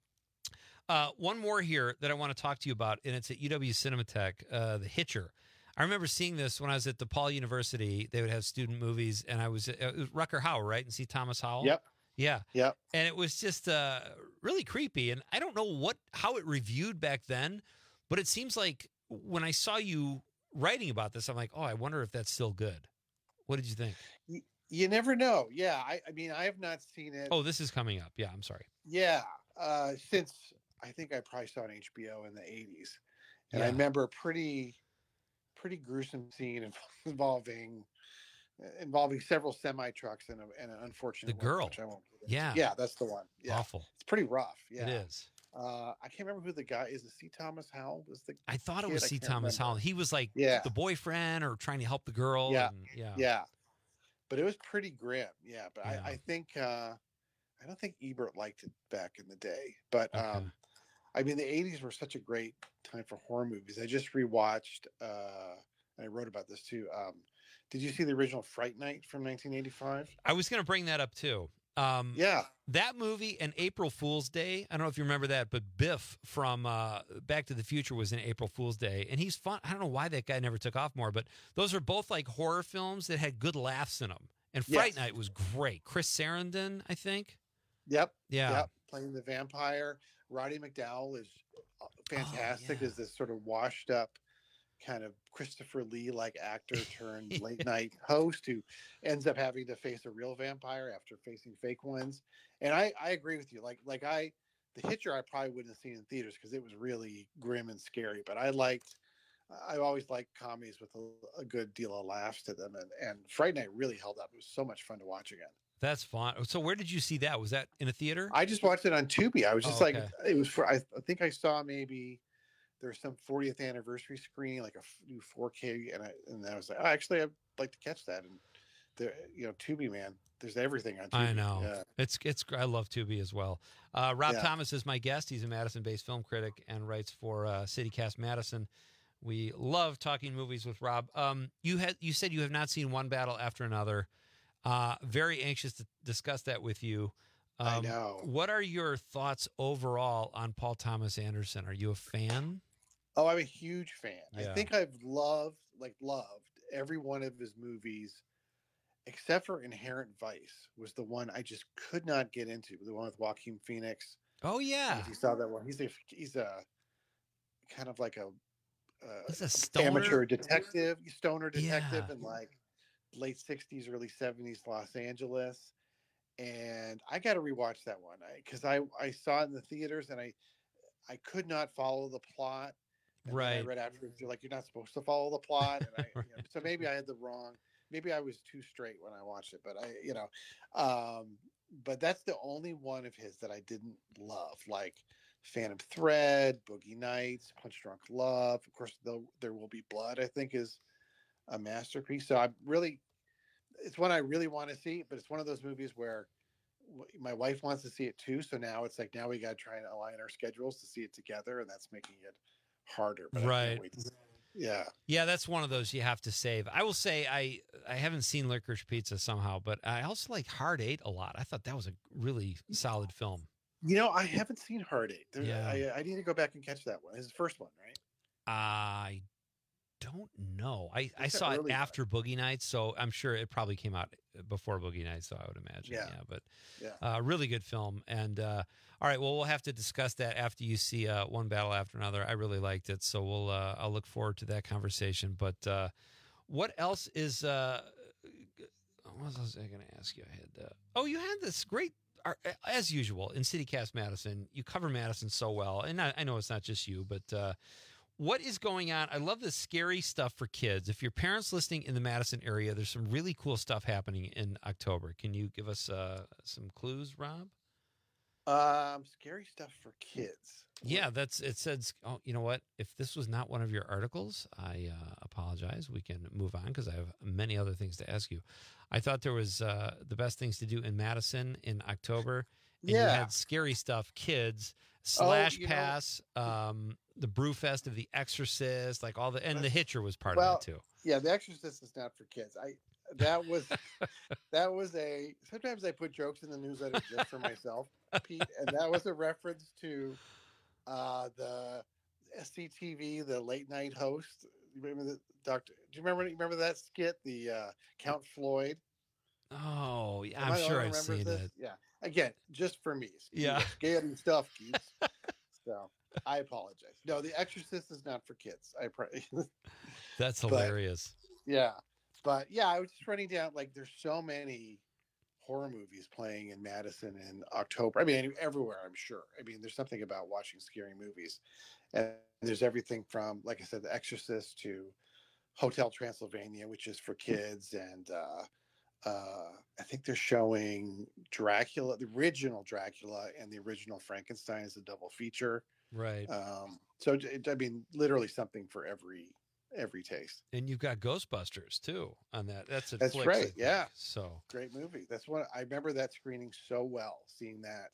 One more here that I want to talk to you about, and it's at UW Cinematheque, The Hitcher. I remember seeing this when I was at DePaul University. They would have student movies, and it was Rucker Howell, right? And see Thomas Howell? Yep. Yeah. Yep. And it was just really creepy. And I don't know how it reviewed back then, but it seems like when I saw you writing about this, I'm like, oh, I wonder if that's still good. What did you think? You never know. Yeah. I mean, I have not seen it. Oh, this is coming up. Yeah, I'm sorry. Yeah. Since I think I probably saw it on HBO in the 80s. And I remember a pretty gruesome scene involving several semi trucks and an unfortunate girl. Which I won't yeah, that's the one. Yeah. Awful. It's pretty rough. Yeah, it is. I can't remember who the guy is. C. Thomas Howell was the. I thought it was C. Thomas Howell. He was like the boyfriend or trying to help the girl. Yeah, yeah. But it was pretty grim. Yeah, but I think I don't think Ebert liked it back in the day. But I mean, the 80s were such a great time for horror movies. I just rewatched, and I wrote about this too. Did you see the original Fright Night from 1985? I was going to bring that up too. That movie and April Fool's Day. I don't know if you remember that, but Biff from Back to the Future was in April Fool's Day, and he's fun. I don't know why that guy never took off more, but those are both like horror films that had good laughs in them. And Fright Night was great. Chris Sarandon, I think. Yep. Yeah. Yep. Playing the vampire. Roddy McDowell is fantastic as this sort of washed up kind of Christopher Lee-like actor turned late night host who ends up having to face a real vampire after facing fake ones. And I agree with you. The Hitcher I probably wouldn't have seen in theaters because it was really grim and scary. But I always liked comedies with a good deal of laughs to them. And Fright Night really held up. It was so much fun to watch again. That's fun. So where did you see that? Was that in a theater? I just watched it on Tubi. I was just it was I think I saw maybe there's some 40th anniversary screening, like a new 4K. And I was like, actually, I'd like to catch that. And Tubi, man, there's everything on Tubi. I know. Yeah. It's I love Tubi as well. Rob Thomas is my guest. He's a Madison-based film critic and writes for CityCast Madison. We love talking movies with Rob. You said you have not seen One Battle After Another. Very anxious to discuss that with you. I know. What are your thoughts overall on Paul Thomas Anderson? Are you a fan? Oh, I'm a huge fan. Yeah. I think I've loved every one of his movies, except for Inherent Vice, was the one I just could not get into. The one with Joaquin Phoenix. Oh yeah, if you saw that one, he's a kind of like he's a stoner? amateur detective, stoner detective Yeah. in like late 60s, early 70s Los Angeles. And I got to rewatch that one because I saw it in the theaters and I could not follow the plot. And then I read afterwards, you're like, you're not supposed to follow the plot. And so maybe I had maybe I was too straight when I watched it, but but that's the only one of his that I didn't love, like Phantom Thread, Boogie Nights, Punch Drunk Love. Of course, There Will Be Blood, I think, is a masterpiece. So it's one I really want to see, but it's one of those movies where my wife wants to see it too. So now it's like, now we got to try and align our schedules to see it together. And that's making it harder. But I can't wait to see it. Yeah. Yeah, that's one of those you have to save. I will say I haven't seen Licorice Pizza somehow, but I also like Hard Eight a lot. I thought that was a really solid film. I haven't seen Hard Eight. I need to go back and catch that one. It's the first one, right? I don't know. I saw it after Boogie Nights, so I'm sure it probably came out before Boogie Nights, so I would imagine. Really good film. And all right, well, we'll have to discuss that after you see One Battle After Another. I really liked it, so I'll look forward to that conversation. But what else is what was I going to ask you? You had this great, as usual, in CityCast Madison. You cover Madison so well, and I know it's not just you, but what is going on? I love the scary stuff for kids. If your parents listening in the Madison area, there's some really cool stuff happening in October. Can you give us some clues, Rob? Scary stuff for kids. Yeah, it says, oh, you know what? If this was not one of your articles, I apologize. We can move on because I have many other things to ask you. I thought there was the best things to do in Madison in October. And you had scary stuff, kids, Slash Pass, the Brewfest of The Exorcist, like the Hitcher was part of that too. Yeah, The Exorcist is not for kids. That was sometimes I put jokes in the newsletter just for myself, Pete, and that was a reference to the SCTV, the late night host. You remember the doctor? Do you remember that skit, the Count Floyd? Oh, yeah, I'm sure I've seen it. Yeah, again, just for me. Yeah, scary stuff, Keith. So I apologize. No, The Exorcist is not for kids. I pray. That's hilarious. But I was just running down, like, there's so many horror movies playing in Madison in October. I mean, everywhere, I'm sure. I mean, there's something about watching scary movies. And there's everything from, like I said, The Exorcist to Hotel Transylvania, which is for kids. And I think they're showing Dracula, the original Dracula, and the original Frankenstein as a double feature. Right. So, I mean, literally something for every taste. And you've got Ghostbusters too on that. That's right. Yeah. So great movie. That's one I remember that screening so well, seeing that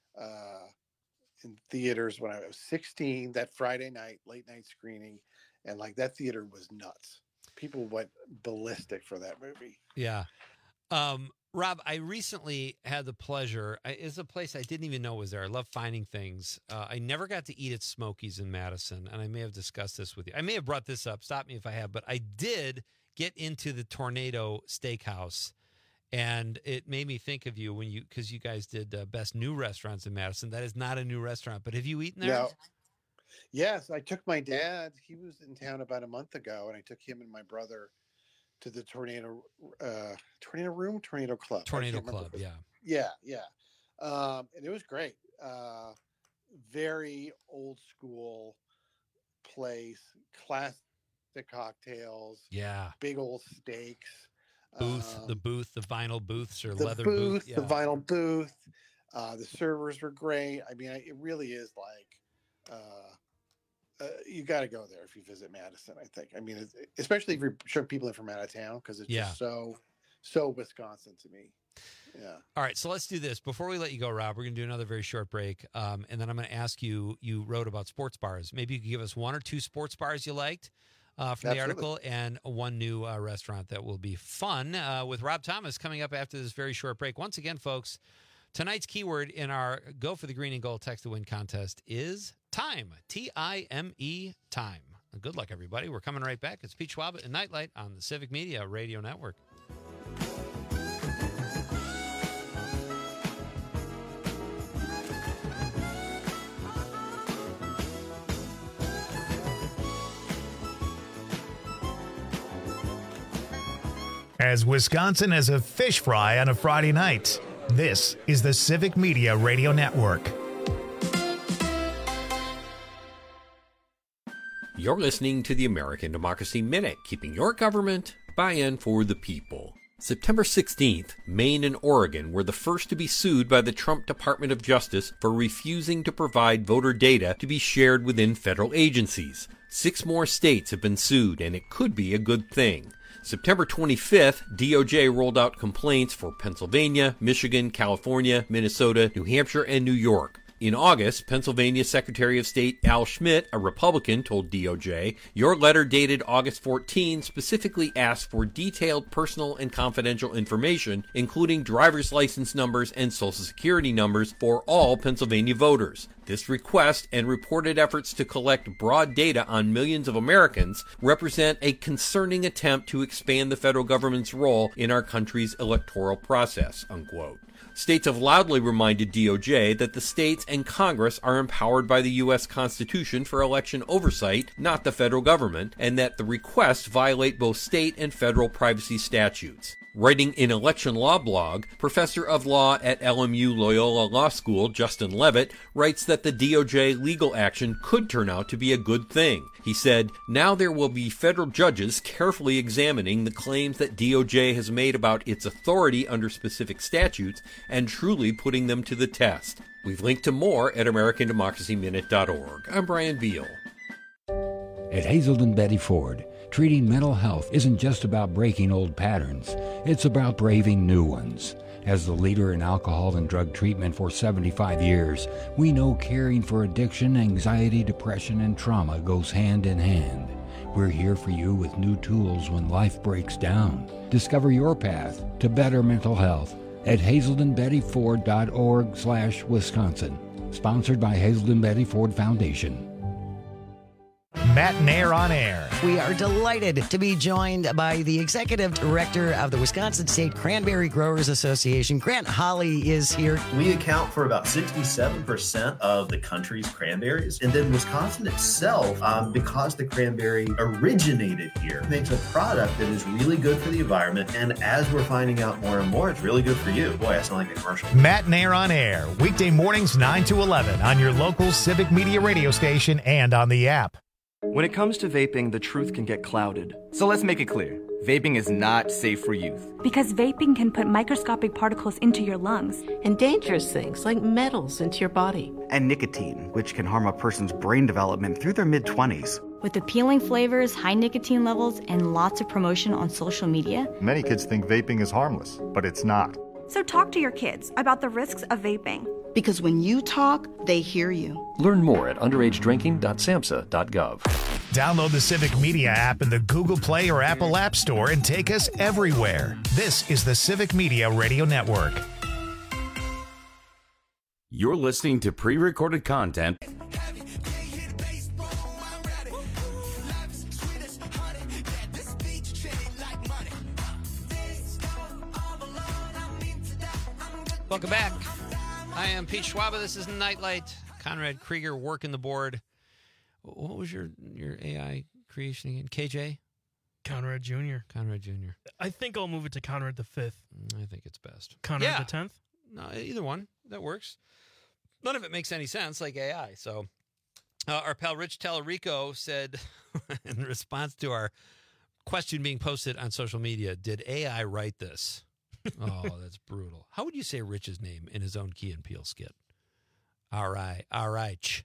in theaters when I was 16, that Friday night, late night screening. And like that theater was nuts. People went ballistic for that movie. Yeah. Rob, I recently had the pleasure. It's a place I didn't even know was there. I love finding things. I never got to eat at Smokies in Madison, and I may have discussed this with you. I may have brought this up. Stop me if I have, but I did get into the Tornado Steakhouse, and it made me think of you because you guys did best new restaurants in Madison. That is not a new restaurant, but have you eaten there? No. Yes, I took my dad. He was in town about a month ago, and I took him and my brother to the Tornado Club. Tornado Club, yeah. And it was great. Very old school place, classic cocktails. Yeah, big old steaks. The vinyl booths or the leather booth. Yeah. The vinyl booth. The servers were great. I mean, it really is like. You got to go there if you visit Madison, I think. I mean, especially if you're showing people in from out of town, because it's just so Wisconsin to me. Yeah. All right, so let's do this. Before we let you go, Rob, we're going to do another very short break, and then I'm going to ask you, you wrote about sports bars. Maybe you could give us one or two sports bars you liked from the article, and one new restaurant that will be fun with Rob Thomas coming up after this very short break. Once again, folks, tonight's keyword in our Go for the Green and Gold Text to Win contest is time. Time. Time. Good luck, everybody. We're coming right back. It's Pete Schwab and Nightlight on the Civic Media Radio Network. As Wisconsin has a fish fry on a Friday night, this is the Civic Media Radio Network. You're listening to the American Democracy Minute, keeping your government by and for the people. September 16th, Maine and Oregon were the first to be sued by the Trump Department of Justice for refusing to provide voter data to be shared within federal agencies. 6 more states have been sued, and it could be a good thing. September 25th, DOJ rolled out complaints for Pennsylvania, Michigan, California, Minnesota, New Hampshire, and New York. In August, Pennsylvania Secretary of State Al Schmidt, a Republican, told DOJ, "Your letter dated August 14 specifically asked for detailed personal and confidential information, including driver's license numbers and social security numbers for all Pennsylvania voters. This request and reported efforts to collect broad data on millions of Americans represent a concerning attempt to expand the federal government's role in our country's electoral process," unquote. States have loudly reminded DOJ that the states and Congress are empowered by the U.S. Constitution for election oversight, not the federal government, and that the requests violate both state and federal privacy statutes. Writing in Election Law blog, Professor of Law at LMU Loyola Law School, Justin Levitt, writes that the DOJ legal action could turn out to be a good thing. He said, "Now there will be federal judges carefully examining the claims that DOJ has made about its authority under specific statutes and truly putting them to the test." We've linked to more at AmericanDemocracyMinute.org. I'm Brian Beal. At Hazelden Betty Ford, treating mental health isn't just about breaking old patterns, it's about braving new ones. As the leader in alcohol and drug treatment for 75 years, we know caring for addiction, anxiety, depression, and trauma goes hand in hand. We're here for you with new tools when life breaks down. Discover your path to better mental health at hazeldenbettyford.org/Wisconsin. Sponsored by Hazelden Betty Ford Foundation. Matt Nair on air. We are delighted to be joined by the executive director of the Wisconsin State Cranberry Growers Association. Grant Holly is here. We account for about 67% of the country's cranberries. And then Wisconsin itself, because the cranberry originated here, makes a product that is really good for the environment. And as we're finding out more and more, it's really good for you. Boy, I sound like a commercial. Matt Nair on air. Weekday mornings 9 to 11 on your local Civic Media radio station and on the app. When it comes to vaping, the truth can get clouded. So let's make it clear. Vaping is not safe for youth. Because vaping can put microscopic particles into your lungs. And dangerous things like metals into your body. And nicotine, which can harm a person's brain development through their mid-20s. With appealing flavors, high nicotine levels, and lots of promotion on social media. Many kids think vaping is harmless, but it's not. So talk to your kids about the risks of vaping. Because when you talk, they hear you. Learn more at underagedrinking.samhsa.gov. Download the Civic Media app in the Google Play or Apple App Store and take us everywhere. This is the Civic Media Radio Network. You're listening to pre-recorded content. Welcome back. I am Pete Schwab. This is Nightlight. Conrad Krieger working the board. What was your AI creation again? KJ? Conrad Jr. Conrad Jr. I think I'll move it to Conrad the 5th. I think it's best. Conrad the 10th? No, either one. That works. None of it makes any sense like AI. So our pal Rich Tallarico said in response to our question being posted on social media, did AI write this? Oh, that's brutal. How would you say Rich's name in his own Key and Peele skit? All right. Right.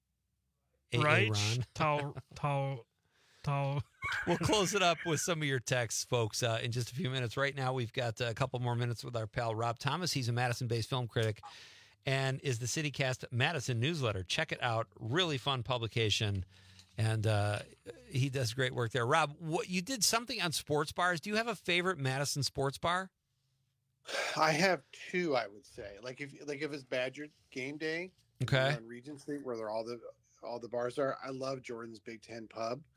Tall. We'll close it up with some of your texts, folks, in just a few minutes. Right now, we've got a couple more minutes with our pal Rob Thomas. He's a Madison-based film critic and is the CityCast Madison newsletter. Check it out. Really fun publication. And he does great work there. Rob, you did something on sports bars. Do you have a favorite Madison sports bar? I have two, I would say. Like if it's Badger game day, okay, on Regent Street where all the bars are. I love Jordan's Big Ten Pub.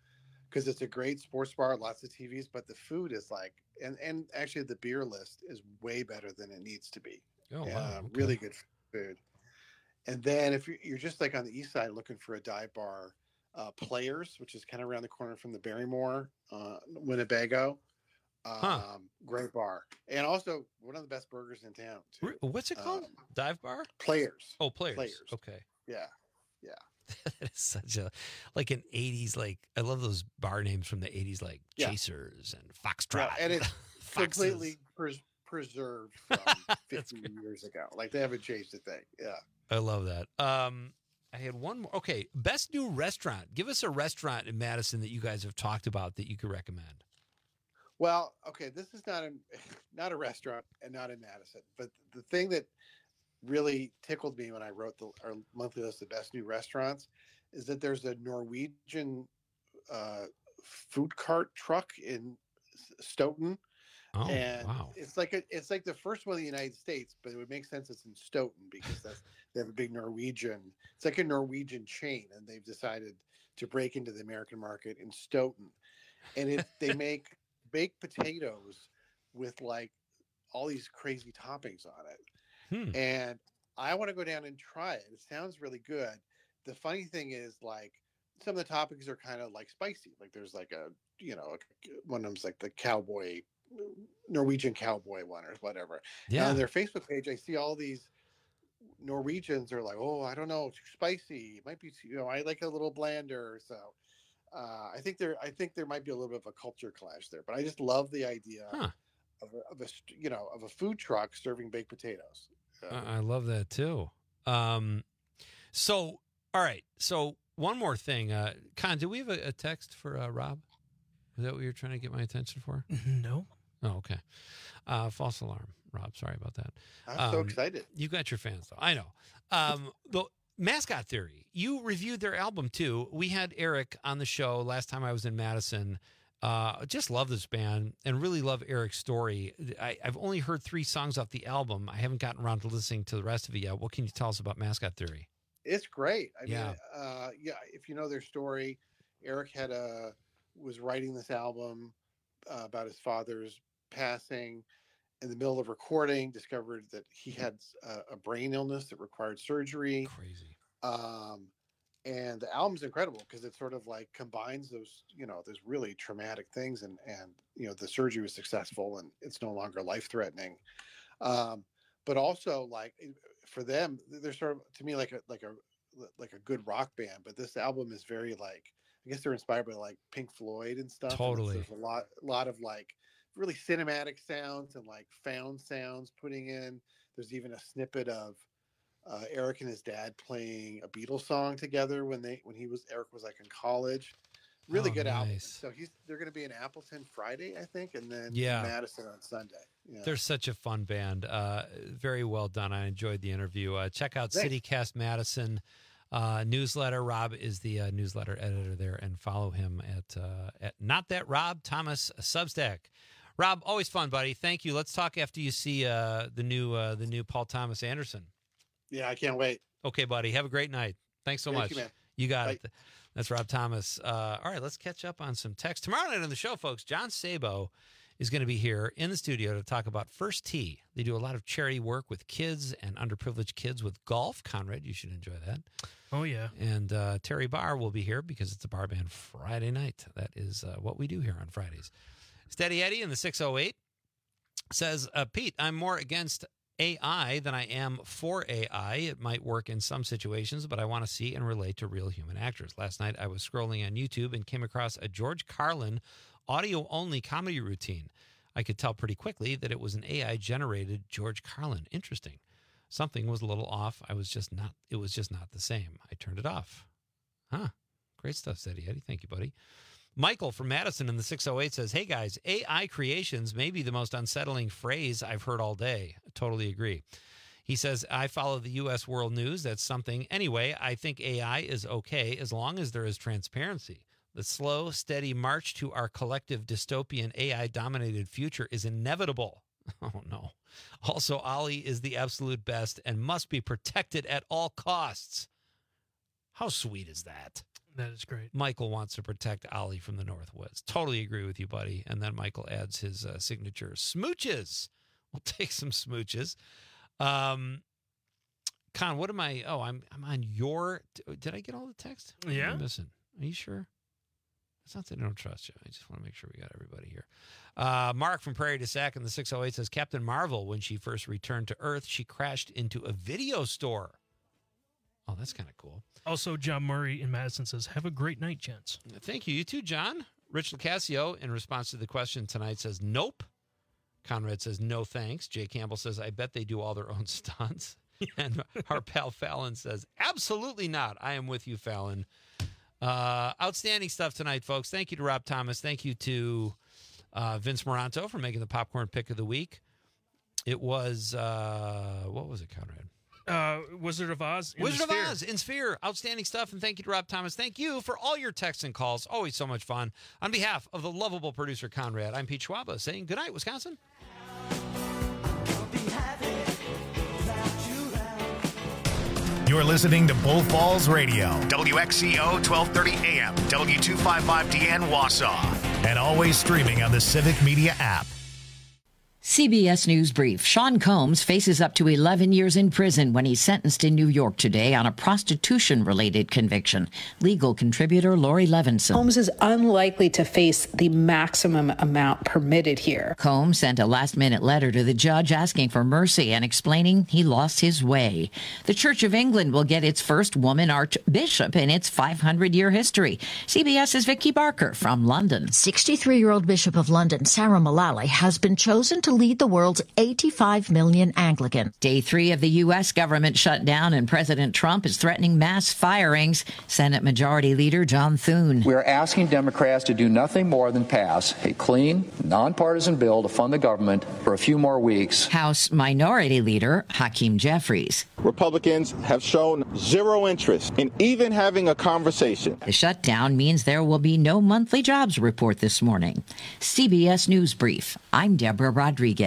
because it's a great sports bar, lots of TVs, but the food is like, and actually the beer list is way better than it needs to be. Oh, wow. Okay. Really good food. And then if you're just like on the east side looking for a dive bar, Players, which is kind of around the corner from the Barrymore, Winnebago. Great bar. And also one of the best burgers in town, too. What's it called? Dive bar? Players. Oh, Players. Okay. Yeah. That is such a, like an 80s, like, I love those bar names from the 80s, like Chasers and Foxtrot. Yeah, and it's completely preserved from 50 years ago. Like, they haven't changed a thing. Yeah. I love that. I had one more. Okay, best new restaurant. Give us a restaurant in Madison that you guys have talked about that you could recommend. Well, okay, this is not a restaurant and not in Madison, but the thing that really tickled me when I wrote our monthly list of best new restaurants is that there's a Norwegian food cart truck in Stoughton. Oh, and wow. It's like the first one in the United States, but it would make sense it's in Stoughton because they have a big Norwegian. It's like a Norwegian chain, and they've decided to break into the American market in Stoughton. And they make baked potatoes with like all these crazy toppings on it. And I want to go down and try it. It sounds really good. The funny thing is, like, some of the toppings are kind of like spicy. Like there's like one of them's like the Norwegian cowboy one or whatever. Yeah. And on their Facebook page, I see all these Norwegians are like, oh, I don't know, too spicy. It might be, I like a little blander. So I think there might be a little bit of a culture clash there, but I just love the idea of a food truck serving baked potatoes. I love that too. So, all right. So one more thing, Con, do we have a text for Rob? Is that what you're trying to get my attention for? No. Oh, okay. False alarm, Rob. Sorry about that. I'm so excited. You've got your fans, though. I know. The Mascot Theory, you reviewed their album, too. We had Eric on the show last time I was in Madison. Just love this band and really love Eric's story. I've only heard 3 songs off the album. I haven't gotten around to listening to the rest of it yet. What can you tell us about Mascot Theory? It's great. I mean, if you know their story, Eric was writing this album about his father's passing. In the middle of recording, discovered that he had a brain illness that required surgery. Crazy. And the album's incredible because it sort of like combines those really traumatic things and the surgery was successful and it's no longer life-threatening. But also, like, for them, they're sort of, to me, like a good rock band. But this album is very, like, I guess they're inspired by like Pink Floyd and stuff. Totally. And there's a lot of like really cinematic sounds and like found sounds putting in. There's even a snippet of Eric and his dad playing a Beatles song together when Eric was like in college. Really good album. So they're going to be in Appleton Friday, I think, and then Madison on Sunday. Yeah. They're such a fun band. Very well done. I enjoyed the interview. Check out CityCast Madison newsletter. Rob is the newsletter editor there, and follow him at Not That Rob Thomas Substack. Rob, always fun, buddy. Thank you. Let's talk after you see the new Paul Thomas Anderson. Yeah, I can't wait. Okay, buddy. Have a great night. Thanks so much. You, man. You got it. That's Rob Thomas. All right, let's catch up on some text. Tomorrow night on the show, folks, John Sabo is going to be here in the studio to talk about First Tee. They do a lot of charity work with kids and underprivileged kids with golf. Conrad, you should enjoy that. Oh, yeah. And Terry Barr will be here because it's a bar band Friday night. That is what we do here on Fridays. Steady Eddie in the 608 says, Pete, I'm more against AI than I am for AI. It might work in some situations, but I want to see and relate to real human actors. Last night, I was scrolling on YouTube and came across a George Carlin audio-only comedy routine. I could tell pretty quickly that it was an AI-generated George Carlin. Interesting. Something was a little off. It was just not the same. I turned it off. Huh. Great stuff, Steady Eddie. Thank you, buddy. Michael from Madison in the 608 says, hey, guys, AI creations may be the most unsettling phrase I've heard all day. I totally agree. He says, I follow the U.S. World News. That's something. Anyway, I think AI is okay as long as there is transparency. The slow, steady march to our collective dystopian AI-dominated future is inevitable. Oh, no. Also, Ollie is the absolute best and must be protected at all costs. How sweet is that? That is great. Michael wants to protect Ollie from the Northwoods. Totally agree with you, buddy. And then Michael adds his signature. Smooches. We'll take some smooches. Con, what am I? Oh, I'm on your. Did I get all the text? Yeah. What am I missing? Are you sure? It's not that I don't trust you. I just want to make sure we got everybody here. Mark from Prairie du Sac in the 608 says, Captain Marvel, when she first returned to Earth, she crashed into a video store. Oh, that's kind of cool. Also, John Murray in Madison says, have a great night, gents. Thank you. You too, John. Rich Lacasio, in response to the question tonight, says, nope. Conrad says, no thanks. Jay Campbell says, I bet they do all their own stunts. And our pal Fallon says, absolutely not. I am with you, Fallon. Outstanding stuff tonight, folks. Thank you to Rob Thomas. Thank you to Vince Moranto for making the popcorn pick of the week. It was, what was it, Conrad? Wizard of Oz. Wizard of Oz in Sphere. Outstanding stuff. And thank you to Rob Thomas. Thank you for all your texts and calls. Always so much fun. On behalf of the lovable producer, Conrad, I'm Pete Schwaba saying good night, Wisconsin. You're listening to Bull Falls Radio, WXCO 1230 AM, W255DN Wausau, and always streaming on the Civic Media app. CBS News Brief. Sean Combs faces up to 11 years in prison when he's sentenced in New York today on a prostitution-related conviction. Legal contributor Lori Levinson. Combs is unlikely to face the maximum amount permitted here. Combs sent a last-minute letter to the judge asking for mercy and explaining he lost his way. The Church of England will get its first woman archbishop in its 500-year history. CBS's Vicky Barker from London. 63-year-old Bishop of London, Sarah Mullally, has been chosen to lead the world's 85 million Anglican. Day 3 of the U.S. government shutdown, and President Trump is threatening mass firings. Senate Majority Leader John Thune. We're asking Democrats to do nothing more than pass a clean, nonpartisan bill to fund the government for a few more weeks. House Minority Leader Hakeem Jeffries. Republicans have shown zero interest in even having a conversation. The shutdown means there will be no monthly jobs report this morning. CBS News Brief. I'm Deborah Rodriguez.